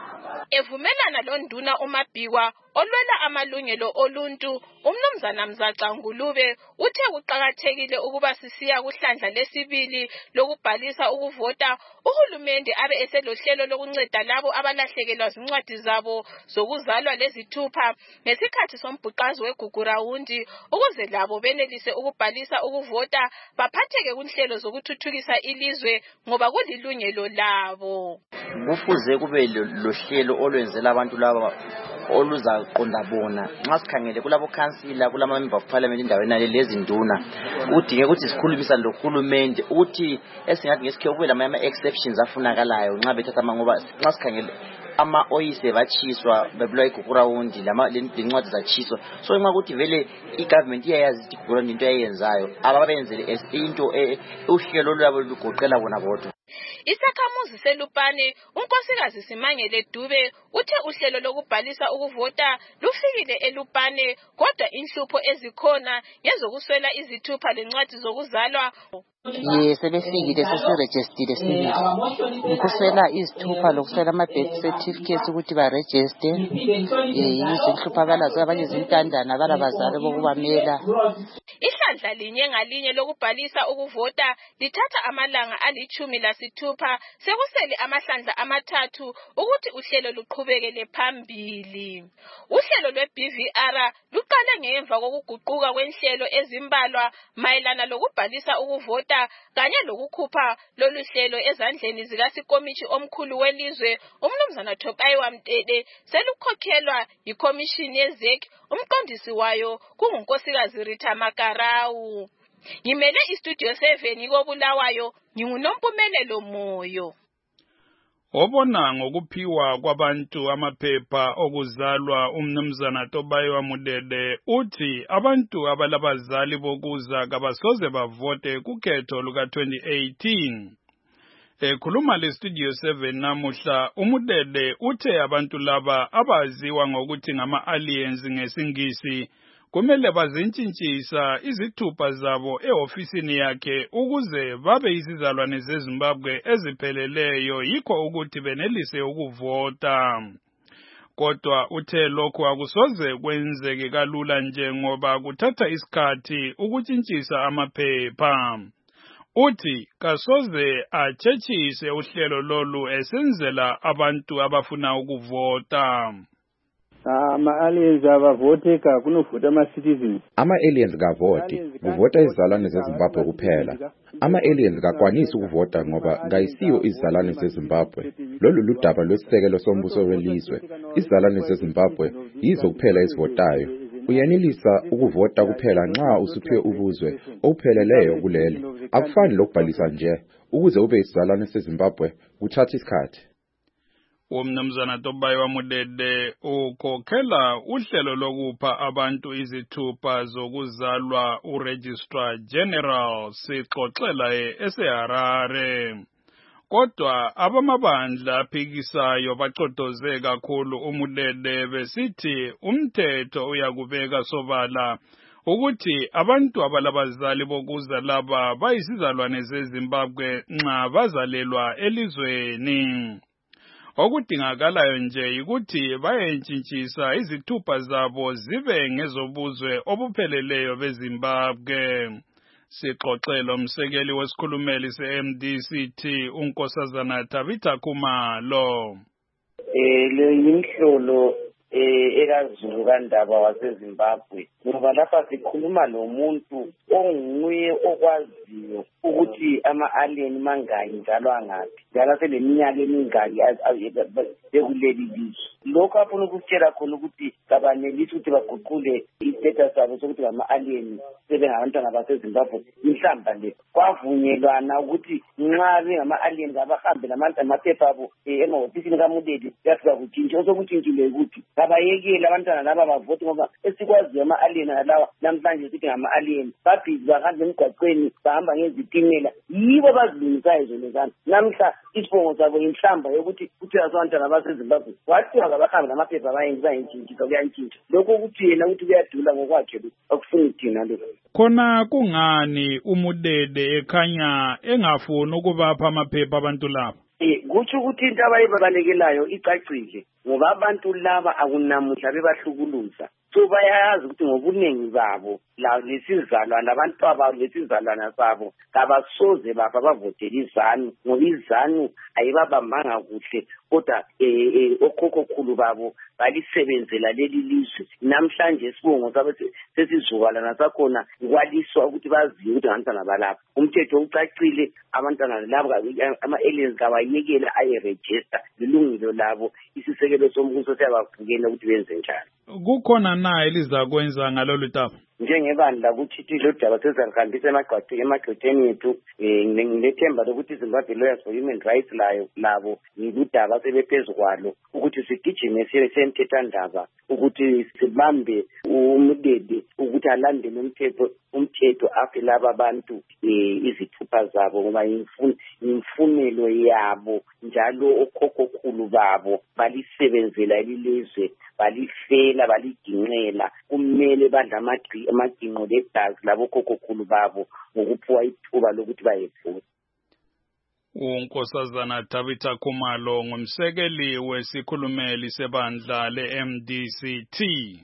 Evumelana londuna uMabhikwa olwela amalungelo oluntu, umnumzana Mzaxa Ngulube uthe kuqakathekile ukuba sisiya kuhlandla lesibili lokubhalisa ukuvota uhulumende abe eselohlelo lokunceda labo abalahlekelwa zincwadi zabo zokuzalwa lezithupha ngesikhathi sombhuqazo weGugurawundi ukuze labo benelise ukubhalisa ukuvota baphatheke kunhlelo zokuthuthukisa ilizwe ngoba kulilungelo labo. Kufuze kube lohlelo olwenzela abantu laba oluzaqonda bona nxa sikhangele kulabo councilor kulama member of parliament indaweni lezi nduna udinge ukuthi sikhulumisa lohulumende ukuthi esingathi ngesikhe kube lama exceptions afunakalayo nxa bethatha ngoba nxa sikhangele ama oyise bachiswa bebulwa iGugurawundi lama lencwadi zachiswa so nxa ukuthi vele igovernment iyayazi ukuthi iGugurawundi into eyenzayo ababenzele into uhlelo lwabo lugoqela bona bodwa. Isakhamuzi seLupane unkosikazi Simangele Dube uthe uhlelo lokubhalisa ukuvota lufikile eLupane kodwa inhlupho ezikhona ngezokuswela izithupha lencwadi zokuzalwa. Yes, sebefikile sesiregistered sibili. Ukuswela izithupha lokuswela ama birth certificates ukuthi ba register. Eh, izinhlupho abalazo abanye zintandana abalabazali bokubamela. Ihlandla linye ngalinye lokubhalisa ukuvota lithatha amalanga alichumi lasithupha sekusele amahlandla amathathu ukuthi uhlelo luqhubekele phambili. Uhlelo lwe-B V R luqale ngemva kokuguquka kwenhlelo ezimbalwa mayelana lokubhalisa ukuvota kanye lokukhupha lolu hlelo ezandleni zikasikomishi omkhulu welizwe umnumzana Thopayiwa Mtete selukhokhelwa yikhomishini yeZEC umqondisi wayo kungunkosikazi Rita Makarawu. Ngimele istudio seven koBulawayo nginguNompumelelo Moyo. Obona ngokuphiwa kwabantu amaphepha okuzalwa umnumzana Thopayiwa Mudede uthi abantu abalabazali bokuza kabasoze bavote kukhetho luka twenty eighteen. Ekhuluma le studio seven namuhla uMudede uthe abantu laba abaziwa ngokuthi ngama aliens ngesingisi kumele bazintshintshisa izithupha zabo eofisini yakhe ukuze babe izizalwane zeZimbabwe ezipheleleyo yikho ukuthi benelise ukuvota. Kodwa uthe lokho akusoze kwenzeke kalula nje ngoba kuthatha isikhathi ukutshintshisa amaphepha. Uthi kasoze atshechise uhlelo lolu esenzela abantu abafuna ukuvota. Ama-aliens abavoteka kunovota ama-citizens. Ama-aliens kavoti, kuvota izizalwane zeZimbabwe kuphela. Ama-aliens kakwanisi ukuvota ngoba kayisiyo izizalwane zeZimbabwe. Lolu ludaba lwesisekelo sombuso welizwe. Izizalwane zeZimbabwe yizo kuphela ezivotayo. Uyenelisa ukuvota kuphela nxa usuphiwe ubuzwe opheleleyo kuleli. Akufani lokubhalisa nje. Ukuze ube isizalwane seZimbabwe kuthatha isikhathi. Umnumzana Thopayiwa Mudede ukhokhela uhlelo lokupha abantu izithupha zokuzalwa uRegistrar General Sixoxela eseHarare. Kodwa abamabandla aphikisayo bacodoze kakhulu uMudede besithi umthetho uyakubeka sobala ukuthi abantu abalabazali bokuza laba bayisizalwane zeZimbabwe nxa bazalelwa elizweni. Okudingakalayo nje ukuthi bayentshintshisa izithupha zabo zibe ngezobuzwe obupheleleyo beZimbabwe. Sixoxela umsekeli wesikhulumeli se-M D C T unkosazana Tabitha Khumalo. Eh le yinhlolo eh ekazulu kaNdaba waseZimbabwe ngoba lapha sikhuluma nomuntu onguye okwaziyo ukuthi ama-alien mangaki njalo angaphi njalo seleminyaka emingaki ekuleli lizwe. Lokho afuna ukutshela khona ukuthi kabanelisi ukuthi baguqule i-status sabo sokuthi ngama-alien sebengabantwana baseZimbabwe. Inhlamba le kwavunyelwana ukuthi nxa bengama-alien abahambe amaphepha abo emahofisini kaMudede yafika kutshintsha osokutshintshile ukuthi kabayekele abantwana laba bavote ngoba esikwaziyo ama-alien alawa namhlanje sithi ngama-alien babhizi bahambe emgwaqweni bahamba ngezitimela yibo bazilungisayo zonezana. Namhla isibongo sabo inhlamba yokuthi kuthi abantwana baseZimbabwe wathiwa kabahambe namaphepha bayentshintshisa kuyantshintsha. Lokho ukuthi yena ukuthi kuyadula ngokwakhe akufuni thina lokho. Khona kungani uMudede ekhanya engafuni ukubapha amaphepha abantu laba? Eh kuthi ukuthi into abayibalekelayo icacile ngoba abantu laba akunamuhla bebahlukuluza. So bayazi ukuthi ngobuningi babo la lesizalwana abantu aba lesizalwana sabo kabasoze bafa bavotela izanu ngoba izanu ayibabambanga kuhle kodwa eh okhokho khulu babo balisebenzela leli lizwe. Namhlanje sibongo sabe sesizukalana sakhona kwaliswa ukuthi baziwe ukuthi ngantana balapha. Umthetho ucacile abantwana labo ama aliens kabayekela aye register lilungilo labo isisekelo sombuso siyabavukela ukuthi benze njani. Kukhona na elizakwenza ngalolu daba? Njengebandla kuthi lo daba sezangihambisa emagqwetheni emagqwetheni yethu ngilethemba lokuthi Zimbabwe Lawyers for Human Rights layo labo ngiludaba sebephezulu kwalo ukuthi sigijime semthethwandaba ukuthi sibambe umdede ukuthi alandele umthetho umthetho afi laba abantu izithupha zabo ngoba imfunelo yabo njalo okhokho khulu babo balisebenzela ilizwe balifela baliginqela kumele badla amagqi amaginqo legazi labo okhokho khulu babo ngokuphiwa ithuba lokuthi bayevota. uNkosazana Tabitha Khumalo ngumsekeli wesikhulumeli sebandla le-M D C T.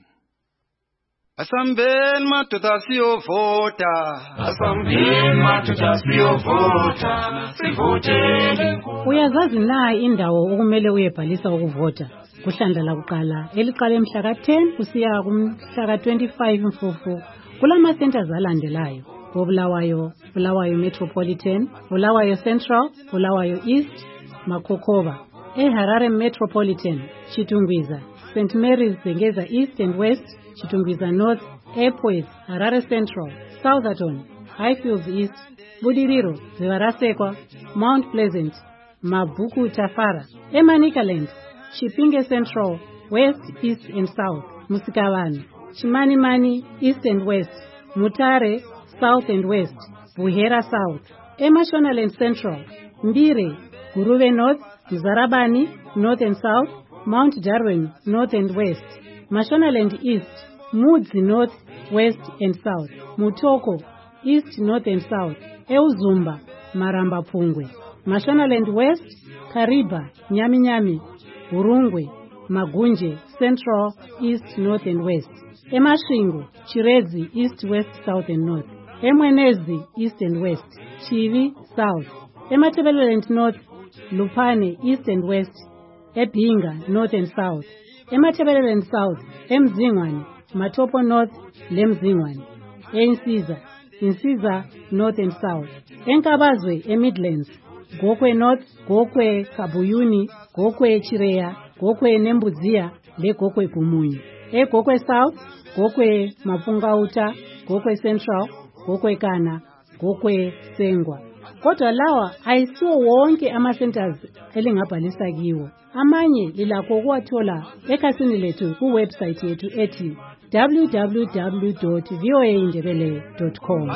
Asambeni madoda siyovota, asambeni madoda siyovota, sivotele. Uyazazi na indawo okumele uyebhalisa ukuvota? Kuhlandla lakuqala eliqala emhla ka ten kusiya kumhla ka twenty-five Mfumfu kulama centers alandelayo: Bulawayo, Bulawayo Metropolitan, Bulawayo Central, Bulawayo East, Makhokoba. eHarare Metropolitan, Chitungwiza, Saint Mary's Zengeza East and West, Chitungwiza North, Airport, Harare Central, Southerton, Highfields East, Budiriro, Zivarasekwa, Mount Pleasant, Mabuku Tafara, Emanikaland, Chipinge Central, West, East and South, Musikawani, Chimanimani, East and West, Mutare, South and West, Buhera South, Emashonaland Central, Mbire, Guruve North, Mzarabani, North and South, Mount Darwin, North and West, Mashonaland East, Mudzi North, West and South, Mutoko, East, North and South, Euzumba, Maramba Pungwe, Mashonaland West, Kariba, Nyami Nyami, Urungwe, Magunje, Central, East, North and West, Emashingo, Chirezi, East, West, South and North, Emwenezi, East and West, Chivi, South, Ematebeleland North, Lupane, East and West, Ebinga, North and South, Ematebeleland South, Emzingwane, Matopo North, Lemzingwane, Ensiza, Insiza, North and South, Enkabazwe, Emidlands, Gokwe North, Gokwe Kabuyuni, Gokwe Chireya, Gokwe Nembuzia, Le Gokwe Pumunyi, E Gokwe South, Gokwe Mapungauta, Gokwe Central, Gokwe Kana, Gokwe Sengwa. Kodwa lawa ayisiwo wonke ama-centers elingabhalisa kiwo. Amanye lilakho ukuwathola ekhasini lethu kuwebsite yethu ethi w w w dot v o a indebele dot com.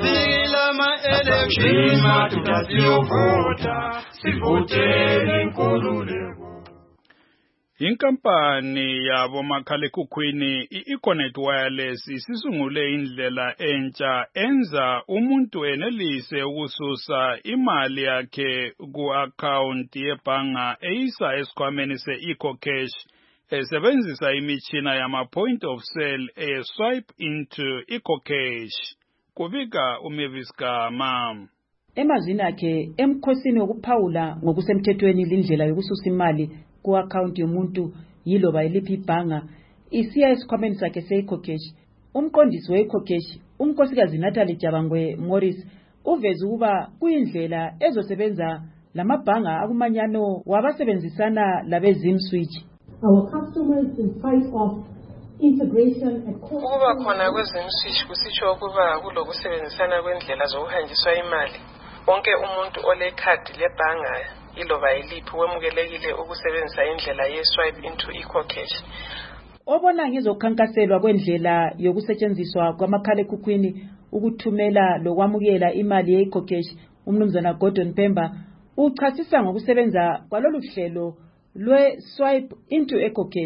Inkampani yabo makhalekhukhwini i-Econet Wireless isisungule indlela entsha enza umuntu enelise ukususa imali yakhe ku-account yebhanga eyisa esikhwameni se-EcoCash esebenzisa imitshina yama-point of sale e-swipe into EcoCash. Kubika uMavis Gama. Emazini akhe emkhosini wokuphawula ngokusemthethweni lindlela yokususa imali ku-account yomuntu yiloba iliphi ibhanga isiya esikhwameni sakhe se-EcoCash. Umqondisi we-EcoCash, unkosikazi Natalie Jabangwe Morris, uveze ukuba kuyindlela ezosebenza lamabhanga akumanyano wabasebenzisana labezimswitch. Our customers, in spite of integration and ukuba khona kwezimswitch kusitsho ukuba kulokusebenzisana kwendlela zokuhanjiswa imali. Wonke umuntu olekhadi lebhanga iloba iliphi wemukelekile ukusebenzisa indlela ye-swipe into EcoCash. Obona ngizokhankaselwa kwendlela yokusetshenziswa kwamakhalekhukhwini ukuthumela lokwamukela imali ye-EcoCash, umnumzana Gordon Pemba uchasisa ngokusebenza kwalolu hlelo lwe-swipe into EcoCash.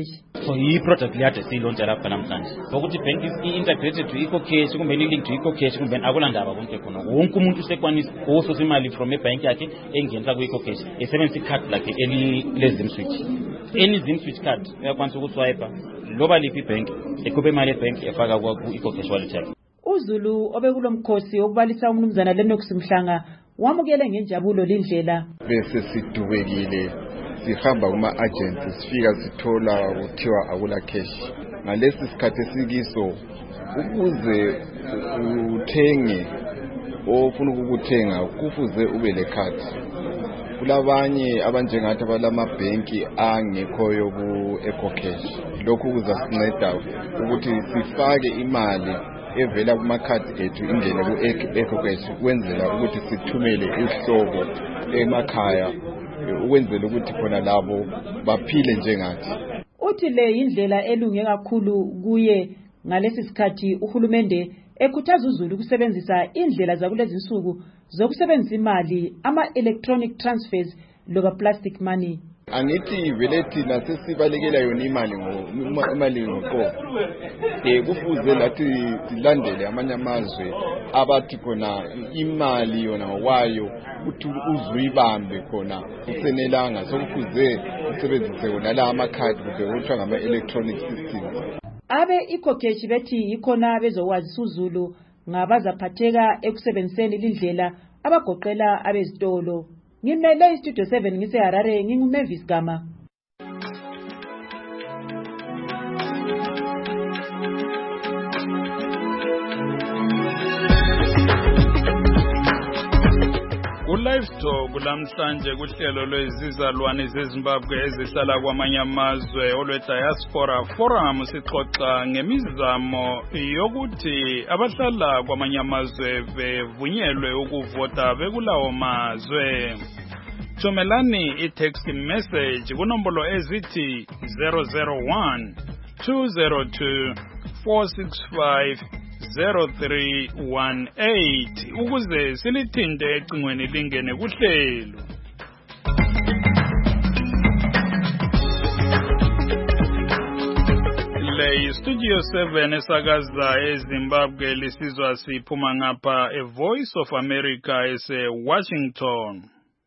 so i-project liyade siyilontsha lapha namhlanje ukuthi bank i-integrated to ecocash kumbe i-link to ecocash kumbe akulandaba konke khona wonke umuntu usekwanisa ukususa imali from ebhank yakhe engenisa ku-ecocash esebenzisa ikhadi lakhe elilezim switch any zim switch card uyakwanisa ukuswiper loba liphi ibhank ekhuphe imali ebhank efaka ku-ecocash wallet yakhe. uZulu obekulo mkhosi wokubalisa umnumzana Lennox Mhlanga wamukele ngenjabulo lindlela bese sidubekile sihamba kuma agents sifika sithola kuthiwa akula cash ngalesi sikhathi esikiso ukuze uthenge ofuna ukuthenga kufuze ube le card kulabanye abanjengathi abalama banki angekhoyo ku ecocash lokhu kuzasinceda ukuthi sifake imali evela kuma card ethu ingene ku ecocash kwenzela ukuthi sithumele ihlobo emakhaya ukwenzela ukuthi khona labo baphile njengathi. Uthi le indlela elunge kakhulu kuye ngalesi sikhathi uhulumende ekhuthaza uZulu ukusebenzisa indlela zakulezi insuku zokusebenzisa imali ama electronic transfers loba plastic money. Angithi vele thina sesibalekela yona imali ngo imali ngoqobo eh kufuze lathi silandele amanye amazwe abathi khona imali yona ngokwayo uthi uzuyibambe khona usenelanga sokufuze usebenzise wona la amakhadi kuthiwa ngama electronic systems. Abe ecocash bethi ikhona bezokwazi uZulu ngabazaphatheka ekusebenziseni indlela abagoqela abezitolo. Ngimele istudio seven ngise Harare nginguMavis Gama. Livestock kulamhlanje kuhlelo lwezizalwane zeZimbabwe ezihlala kwamanye amazwe olwe Diaspora Forum sixoxa ngemizamo yokuthi abahlala kwamanye amazwe bevunyelwe ukuvota bekulawo mazwe. Thumelani i-text message kunombolo ezithi zero zero one two zero two four six five zero three one eight ukuze silithinte ecingweni lingene kuhlelo. Le Studio seven esakaza eZimbabwe lisizwa siphuma ngapha A Voice of America ese Washington.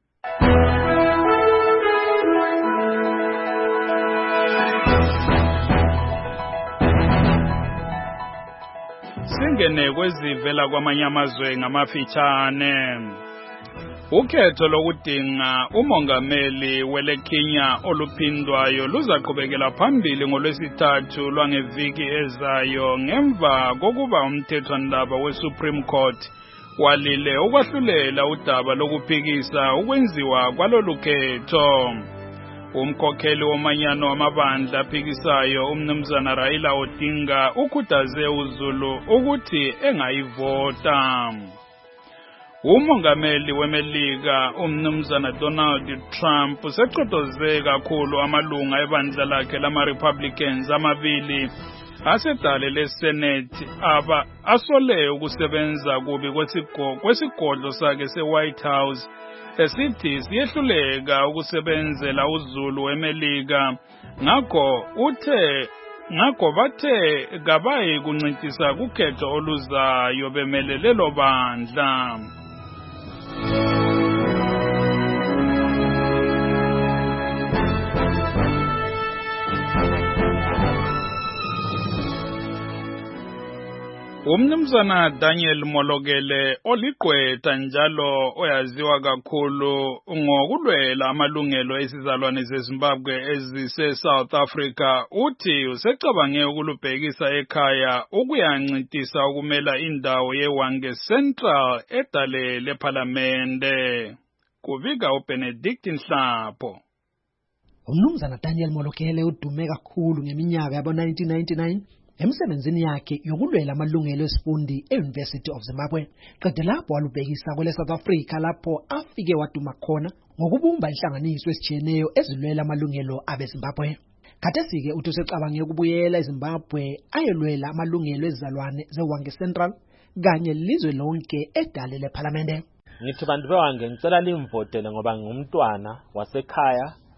Singene kwezivela kwamanye amazwe ngamafitshane. Ukhetho lokudinga umongameli wele Kenya oluphindwayo luzaqhubekela phambili ngolwesithathu lwangeviki ezayo ngemva kokuba umthethwandaba weSupreme Court walile ukwahlulela udaba lokuphikisa ukwenziwa kwalolu khetho. Umkhokheli womanyano wamabandla aphikisayo umnumzana Raila Odinga ukhuthaze uZulu ukuthi engayivota. Umongameli weMelika umnumzana Donald Trump seqotoze kakhulu amalunga ebandla lakhe lama Republicans amabili asedale leSenate aba asole ukusebenza kubi kwesigodlo sakhe seWhite House esithi siyehluleka ukusebenzela uZulu eMelika ngakho uthe ngakho bathe kabayi kuncintisa kukhetho oluzayo bemelele lo bandla. Umnumzana Daniel Molokele oliqwetha njalo oyaziwa kakhulu ngokulwela amalungelo esizalwane zeZimbabwe ezise South Africa uthi usecabange ukulubhekisa ekhaya ukuyancintisa ukumela indawo yeWange Central edale leParliamente. Kuvika uBenedict Nhlapho. Umnumzana Daniel Molokele udume kakhulu ngeminyaka yabo nineteen ninety-nine emsebenzini yakhe yokulwela amalungelo esifundi e-University of Zimbabwe. Qede lapho walubhekisa kwele South Africa lapho afike waduma khona ngokubumba inhlanganiso esijiyeneyo ezilwela amalungelo abeZimbabwe. Khathesi-ke uthi usecabange ukubuyela eZimbabwe ayelwela amalungelo ezizalwane zeWange Central kanye lizwe lonke edale leParliamente. Ngithi bantu beWange ngicela limvotele ngoba ngumntwana wasekhaya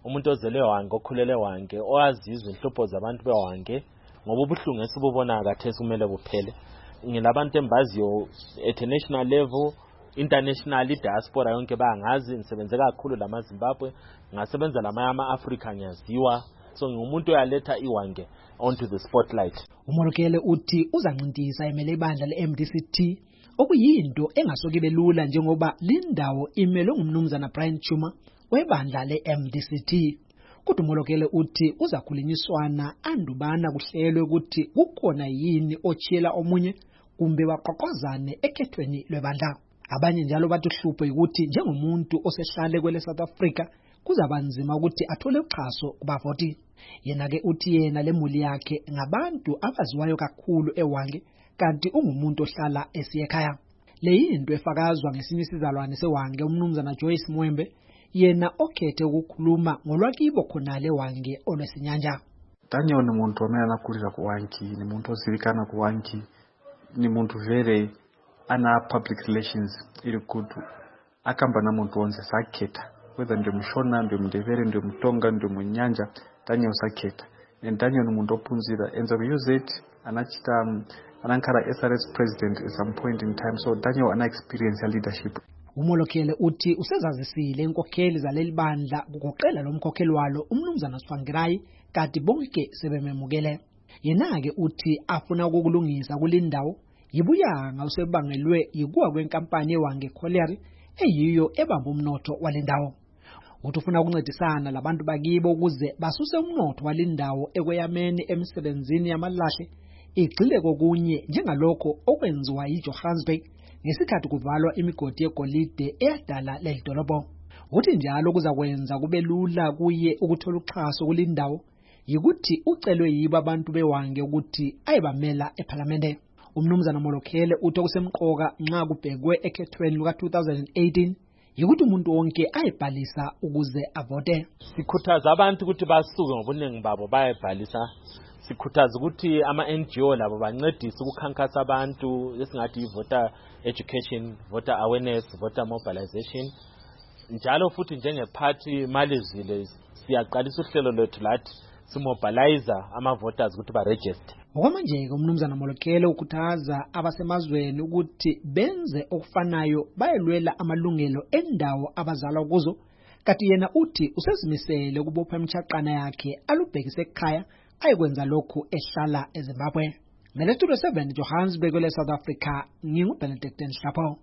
umuntu ozele eHwange okhulele eHwange oyazizo inhlupho zabantu beHwange ngoba ubuhlungu esibubona khathesi kumele buphele. Ngilabantu embaziyo at a national level, international, diaspora yonke bayangazi, ngisebenze kakhulu lama Zimbabwe, ngasebenza lama ama-Africa ngiyaziwa. So ngumuntu oyaletha iHwange onto the spotlight. uMolokele uthi uzanqintisa emele ibandla le-M D C T okuyinto engasokibe lula njengoba lindawo imelwe ngumnumzana Brian Chuma webandla le-M D C T. Kodwa uMolokele uthi uzakhulunyiswana andubana kuhlelwe ukuthi kukhona yini ochiyela omunye kumbe baqoqozane ekhethweni lwebandla. Abanye njalo bathi uhlupho ukuthi njengomuntu osehlale kwele South Africa kuzabanzima ukuthi athole uxhaso kubavoti. Yena ke uthi yena lemuli yakhe ngabantu abaziwayo kakhulu eHwange kanti ungumuntu ohlala esiyekhaya. Leyinto efakazwa ngesinye isizalwane seHwange umnumzana Joyce Mwembe, yena okhethe ukukhuluma ngolwakibo khonale eHwange olwesinyanja. Daniel ni muntu omele anakulira kuHwange, ni muntu ozivikana kuHwange, ni muntu vele ana public relations ili good. Akamba na muntu onse sakhetha whether ndio mshona ndio mdevere ndio mtonga ndio munyanja Daniel sakhetha. And Daniel ni muntu ophunzira enza use it anachita um, anankara S R S president at some point in time, so Daniel ana experience ya leadership. uMolokele uthi usezazisile inkokheli zaleli bandla kugoqela lo mkhokheli walo umnumzana Swangirai kanti bonke sebememukele. Yena ke uthi afuna ukukulungisa kulindawo yibuyanga usebangelwe yikuwa kwenkampani eHwange Colliery eyiyo ebamba umnotho walendawo. Uthi ufuna ukuncedisana labantu bakibo ukuze basuse umnotho walendawo ekweyameni emsebenzini yamalahle igxile kokunye njengalokho okwenziwa yiJohannesburg ngesikhathi kuvalwa imigodi yegolide eyadala lelidolobho. Uthi njalo kuzakwenza kube lula kuye ukuthola uxhaso kulindawo yikuthi ucelwe yibo abantu beHwange ukuthi ayebamela eParliament. Umnumzana Molokele uthi okusemqoka nxa kubhekwe ekhethweni luka two thousand eighteen yikuthi umuntu wonke ayibhalisa ukuze avote. Sikhuthaza abantu ukuthi basuke ngobunengi babo bayibhalisa. Sikhuthaza ukuthi ama N G O labo bancedise ukukhankasa abantu esingathi voter education, voter awareness, voter mobilization. Njalo futhi njengephathi Malizile siyaqalisa uhlelo lwethu lathi simobilize ama voters ukuthi ba register. Ngokwamanje umnumzana Molokele ukhuthaza abasemazweni ukuthi benze okufanayo bayelwela amalungelo endawo abazalwa kuzo, kanti yena uthi usezimisele ukubopha imchaqana yakhe alubhekise ekhaya ayekwenza lokhu ehlala eZimbabwe. Ngestudio seven Johannesburg le South Africa, ngingu Benedict Nhlapo.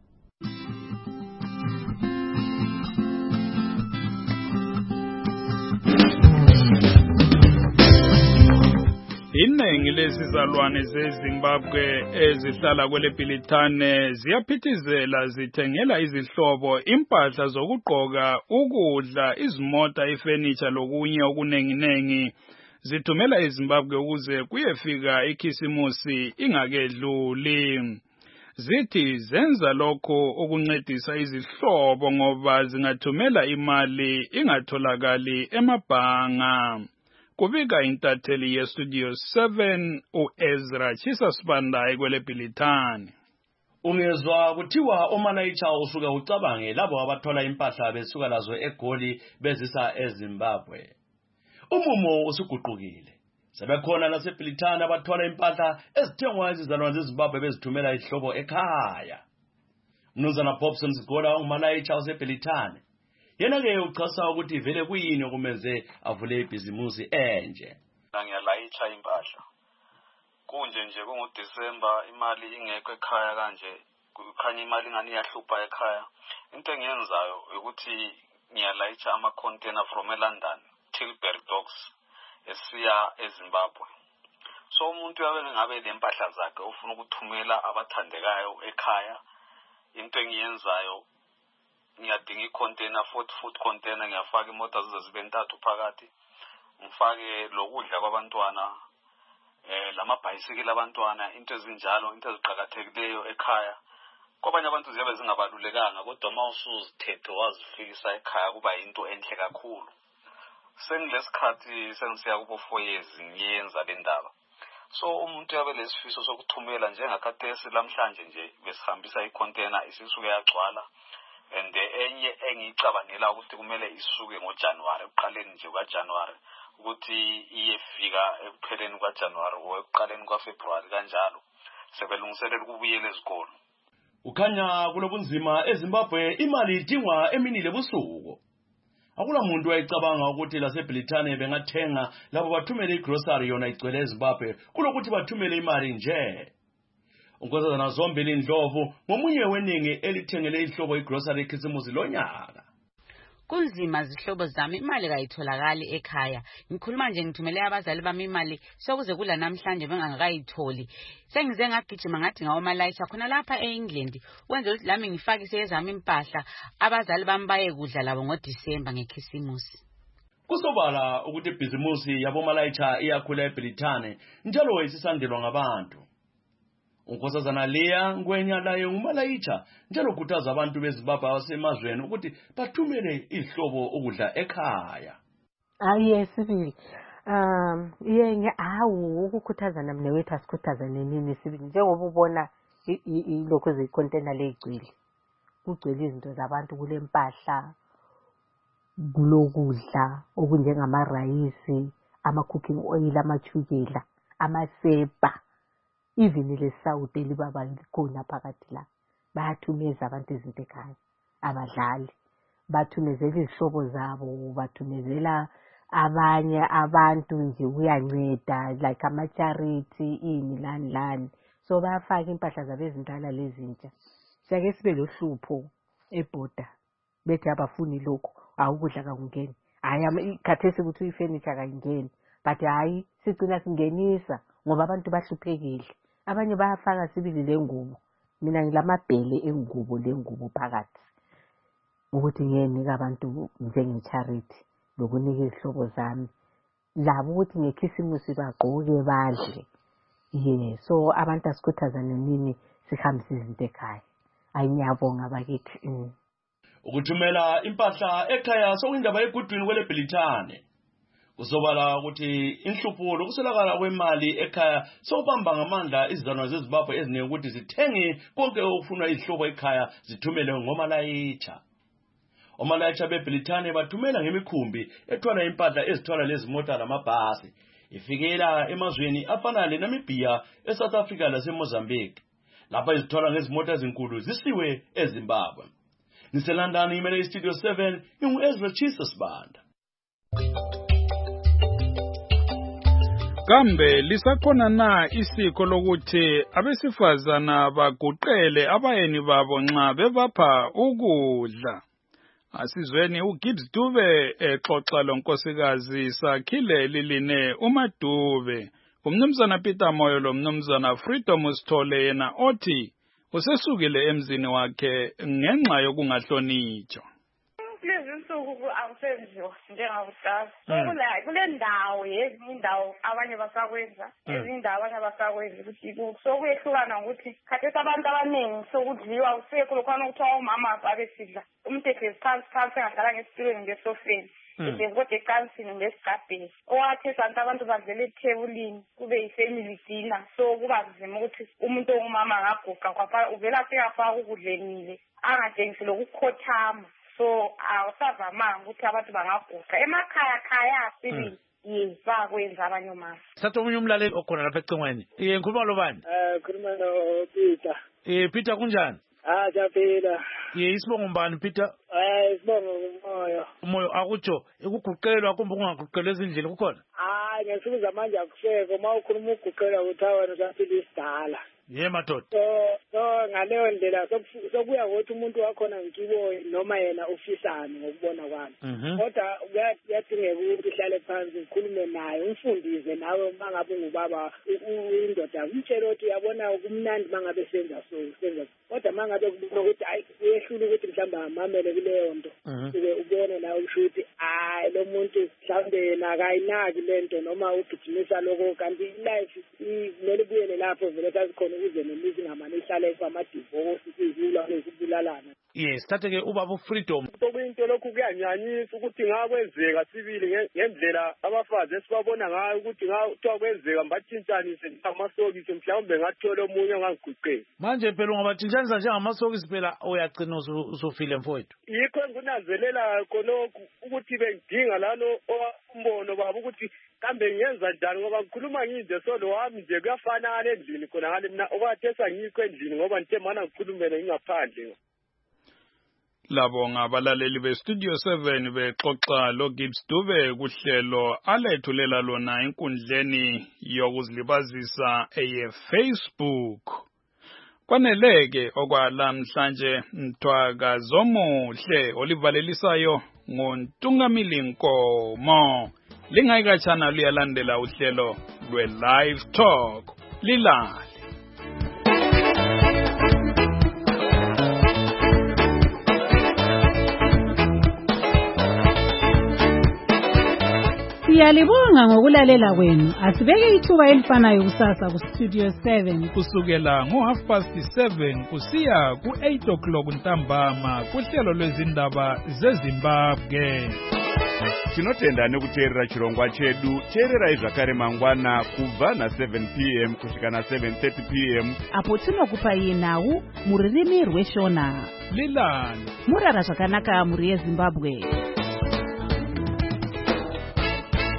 Iningi lesizalwane zeZimbabwe ezihlala kwele Bhilithane ziyaphithizela zithengela izihlobo impahla zokugqoka, ukudla, izimota, ifurniture lokunye okunenginengi. Zithumela eZimbabwe ukuze kuyefika ikhisimusi ingakedluli. Zithi zenza lokho ukuncedisa izihlobo ngoba zingathumela imali ingatholakali emabhanga. Kubika intatheli ye Studio seven uEzra Chisasibanda kwele Bhilithane. Ungezwa kuthiwa omanayicha usuka ucabange labo abathola impahla besuka lazo eGoli bezisa eZimbabwe. Umumo usiguqukile. Sebekhona laseBhilithane abathola impahla ezithengwa izizalwane zeZimbabwe bezithumela ihlobo ekhaya. Mnumzana Bobson Sigola ungumanayicha waseBhilithane. Yena ke uchasa ukuthi vele kuyini okumenze avule ibhizimusi enje. Ngiyalayicha impahla. Kunje nje kunguDisemba imali ingekho ekhaya kanje, kukhanya imali ngani yahlupha ekhaya. Into engiyenzayo ukuthi ngiyalayicha ama container from eLondon, Tilbury Docks, esiya eZimbabwe. So umuntu yabe ngabe lempahla zakhe ufuna ukuthumela abathandekayo ekhaya. Into engiyenzayo ngiyadinga icontainer forty foot container, ngiyafaka imoto zibe ntathu phakathi, ngifake lokudla kwabantwana, eh lamabhayisikili abantwana, into ezinjalo, into eziqhakathekileyo ekhaya. Kwabanye abantu ziyabe zingabalulekanga kodwa mawusuzithethe wazifikisa ekhaya kuba into enhle kakhulu. Sengilesikhathi sengisiya kubo four years ngiyenza le ndaba. So umuntu yabe lesifiso sokuthumela njengakhathesi lamhlanje nje besihambisa icontainer isisuke yagcwala. and enye engiyicabangela ukuthi kumele isuke ngoJanuary ekuqaleni nje kwaJanuary ukuthi iyefika ekupheleni kwaJanuary or ekuqaleni kwaFebruary kanjalo sebelungiselela ukubuyela ezikolo. Ukhanya kulobunzima eZimbabwe imali idingwa eminile busuku. Akula muntu wayicabanga ukuthi laseBrithani bengathenga labo bathumele igrocery yona igcwele eZimbabwe kulokuthi bathumele imali nje. Unkosazana zombili Ndlovu ngomunye weningi elithengele ihlobo igrocery eKhisimusi lonyaka. Kunzima zihlobo zami imali kayitholakali ekhaya. Ngikhuluma nje ngithumele abazali bami imali sokuze kula namhlanje bengangakayitholi. Sengize ngagijima ngathi ngawomalayisha khona lapha eEngland wenze ukuthi lami ngifakise ezami impahla abazali bami baye kudla labo ngoDisemba ngeKhisimusi. Kusobala ukuthi ibhizimusi yabomalayisha iyakhula eBrithani njalo isisandelwa ngabantu. Unkosazana Leah Ngwenya laye ngumalayitha njalo khuthaza abantu beZimbabwe abasemazweni ukuthi bathumele ihlobo ukudla ekhaya. Ah yes sibili. Um yenge awu ukukhuthaza namne wethu asikhuthaza nenini sibili njengoba ubona ilokho zecontainer legcwele. Kugcwele izinto zabantu kule mpahla kulokudla okunjengama rice, ama cooking oil, amachukela, amasepa. Even ile South elibaba likhona phakathi la bayathumeza abantu izinto ekhaya abadlali bathumezela izihlobo zabo bathumezela abanye abantu nje uyanceda like ama charity ini lani lani so bayafaka impahla zabo ezindala lezintsha siyake sibe lohlupho eborder bethi abafuni lokho awukudla kakungeni hayi ikhathesi ukuthi ifurniture kayingeni but hayi sicina singenisa ngoba abantu bahluphekile. Abanye bayafaka sibili lengubo mina ngilamabhele engubo lengubo phakathi ukuthi ngiyenika abantu njenge charity lokunika izihlobo zami labo ukuthi ngeKhisimusi bagqoke badle yeah so abantu asikhuthaza nenini sihambise izinto ekhaya ayiyabonga bakithi. Ukuthumela impahla ekhaya sokuyindaba egudwini kweleBrithani. Kusobala ukuthi inhlupho lokusolakala kwemali ekhaya sobamba ngamandla izizwana zeZimbabwe eziningi ukuthi zithenge konke okufunwa izihlobo ekhaya zithumele ngomalayitha. Omalayitha beBrithani bathumela ngemikhumbi ethwala impahla ezithwala lezi mota lamabhasi. Ifikela emazweni afana leNamibia, eSouth Africa laseMozambique. Lapha izithwala ngezimota ezinkulu zisiwe eZimbabwe. Niselandani imele iStudio seven ingu Ezra Jesus Banda. Kambe lisakhona na isiko lokuthi abesifazana baguqele abayeni babo nxa bebapha ukudla? Asizweni uGibbs Dube exoxa lonkosikazi Sakhile Liline uMadube. Umnumzana Peter Moyo lo mnumzana Freedom Sithole yena othi usesukile emzini wakhe ngenxa yokungahlonitshwa. Lezinsuku akusenziwa njengakudala. Kule kule ndawo yezinye indawo abanye basakwenza, ezinye indawo abanye abasakwenza ukuthi sokuyehlukana ukuthi khathesi abantu abaningi sokudliwa usekho lokhana ukuthiwa umama abesidla. Umthetho wesiphansi phansi engadlala ngesitulweni ngesofeni. Kodwa ecansini ngesigabheni. Owathi santi abantu badlela ethebulini kube yifamily dinner. So kuba nzima ukuthi umuntu ongumama angaguqa kwaphela uvela sekafaka ukudlenile angatshengisi lokukhothama. So awusavamanga ukuthi abantu bangaguqa emakhaya khaya sibili yes bakwenza abanye omama. Sathu omunye umlaleli okhona lapha ecingweni. Eh ngikhuluma lo bani? Eh khuluma no Peter. Eh Peter kunjani? Ah japhela. Ye isibongo mbani Peter? Eh isibongo umoyo. Umoyo akutsho ikuguqelwa kumbe kungaguqelwa ezindlini kukhona? Ah ngesuku zamanje akusheko mawukhuluma uguqelwa uthawana usaphila isidala. Ye madoda. So so ngaleyo ndlela sokuya ukuthi umuntu wakhona ngikibo noma yena ofisane ngokubona kwami. Kodwa kuyadingeka ukuthi uhlale phansi ukhulume naye umfundise nawe mangabe ungubaba indoda umtshela ukuthi uyabona kumnandi mangabe senza so senza kodwa mangabe kubona ukuthi ayi uyehlula ukuthi mhlamba amamele kuleyo nto ube ubone nawe ushuthi hayi lo muntu mhlawumbe yena akayinaki lento noma ugijimisa lokho kanti life kumele buyele lapho vele sazikhona ukuze nemizi ngamane ihlale kwamadivoko sizula lezibulalana yes thathe ke ubaba freedom okuyinto lokhu kuyanyanyisa ukuthi ngakwenzeka sibili ngendlela abafazi esibabona ngayo ukuthi ngathi kwenzeka mbathintanise ngamasokisi mhlawumbe ngathola omunye ngangiguqela manje phela ungabathintanisa njengamasokisi phela uyagcina usufile mfowethu yikho ngunanzelela khonokho ukuthi bengidinga lalo umbono baba ukuthi kambe ngiyenza njani ngoba ngikhuluma nginde solo wami nje kuyafanana endlini khona ngale mina okwathesa ngikho endlini ngoba nithe mana ngikhulumele ngingaphandle labo ngabalaleli be-studio seven bexoxa lo-Gibbs Dube kuhlelo alethulela lona enkundleni yokuzilibazisa eye-Facebook. Kwaneleke okwalamhlanje mthwaka zomuhle olivalelisayo ngoNtungamili Nkomo. Lingayikatshana luyalandela uhlelo lwe-Live Talk. Lilale. Siyalibonga ngokulalela kwenu. Asibeke ithuba elifanayo kusasa ku Studio seven kusukela ngo half past seven kusiya ku eight o'clock ntambama kuhlelo lwezindaba zeZimbabwe. Tinotenda nekuteerera chirongwa chedu. Teerera zvakare mangwana kubva na seven p m kusvika na seven thirty p m apo tinokupai nhau muririmi rweshona. Lilani murara zvakanaka muri yeZimbabwe.